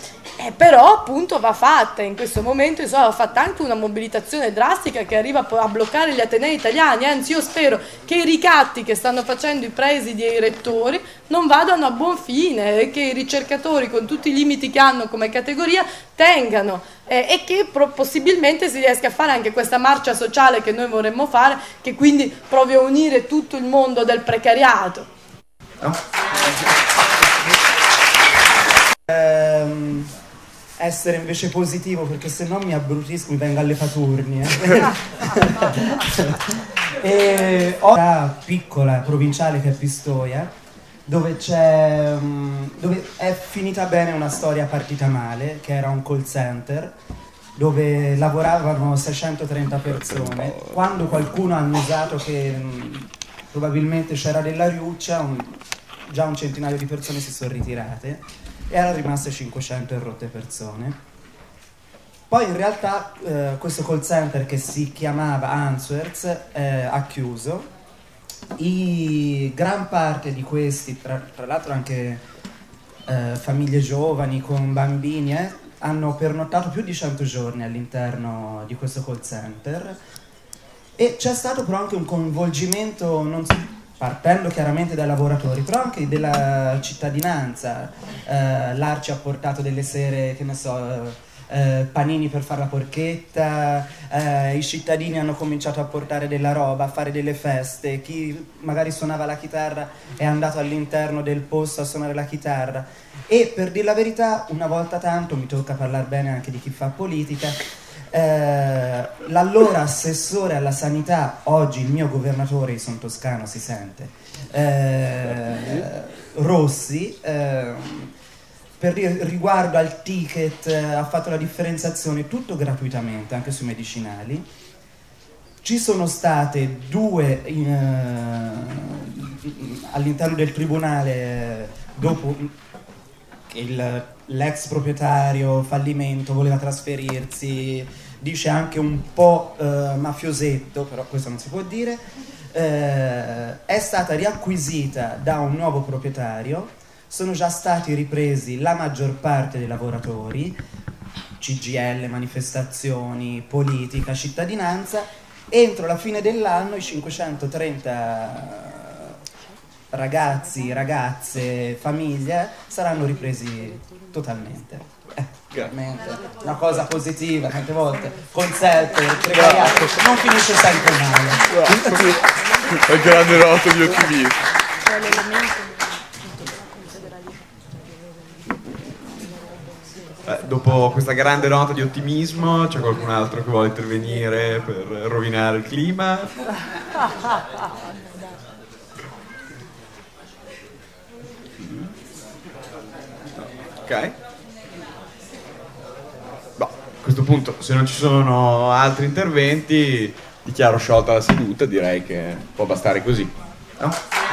Però appunto va fatta in questo momento, insomma, va fatta anche una mobilitazione drastica che arriva a bloccare gli atenei italiani. Anzi, io spero che i ricatti che stanno facendo i presidi e i rettori non vadano a buon fine, e che i ricercatori, con tutti i limiti che hanno come categoria, tengano, e che possibilmente si riesca a fare anche questa marcia sociale che noi vorremmo fare, che quindi provi a unire tutto il mondo del precariato. Essere invece positivo, perché se no mi abbrutisco, mi vengo alle paturni. E ho una piccola provinciale che è Pistoia, dove è finita bene una storia partita male, che era un call center dove lavoravano 630 persone. Quando qualcuno ha annusato che probabilmente c'era della riuccia, già un centinaio di persone si sono ritirate. Erano rimaste 500 e rotte persone. Poi in realtà questo call center, che si chiamava Answers, ha chiuso. Gran parte di questi, tra l'altro anche famiglie giovani con bambini, hanno pernottato più di 100 giorni all'interno di questo call center, e c'è stato però anche un coinvolgimento, non so, partendo chiaramente dai lavoratori, però anche della cittadinanza. L'Arci ha portato delle sere, che ne so, panini per fare la porchetta, i cittadini hanno cominciato a portare della roba, a fare delle feste, chi magari suonava la chitarra è andato all'interno del posto a suonare la chitarra. E per dire la verità, una volta tanto, mi tocca parlare bene anche di chi fa politica, l'allora assessore alla sanità, oggi il mio governatore, io sono toscano, si sente, Rossi, riguardo al ticket, ha fatto la differenziazione tutto gratuitamente anche sui medicinali. Ci sono state 2 all'interno del tribunale, dopo l'ex proprietario fallimento voleva trasferirsi, dice anche un po' mafiosetto, però questo non si può dire, è stata riacquisita da un nuovo proprietario sono già stati ripresi la maggior parte dei lavoratori, CGIL, manifestazioni, politica, cittadinanza. Entro la fine dell'anno i 530 ragazzi, ragazze, famiglie saranno ripresi totalmente. Veramente una cosa positiva, tante volte concerto, precariato non finisce sempre male. È grande nota di ottimismo. Dopo questa grande nota di ottimismo c'è qualcun altro che vuole intervenire per rovinare il clima? Ok. A questo punto, se non ci sono altri interventi, dichiaro sciolta la seduta, direi che può bastare così, no?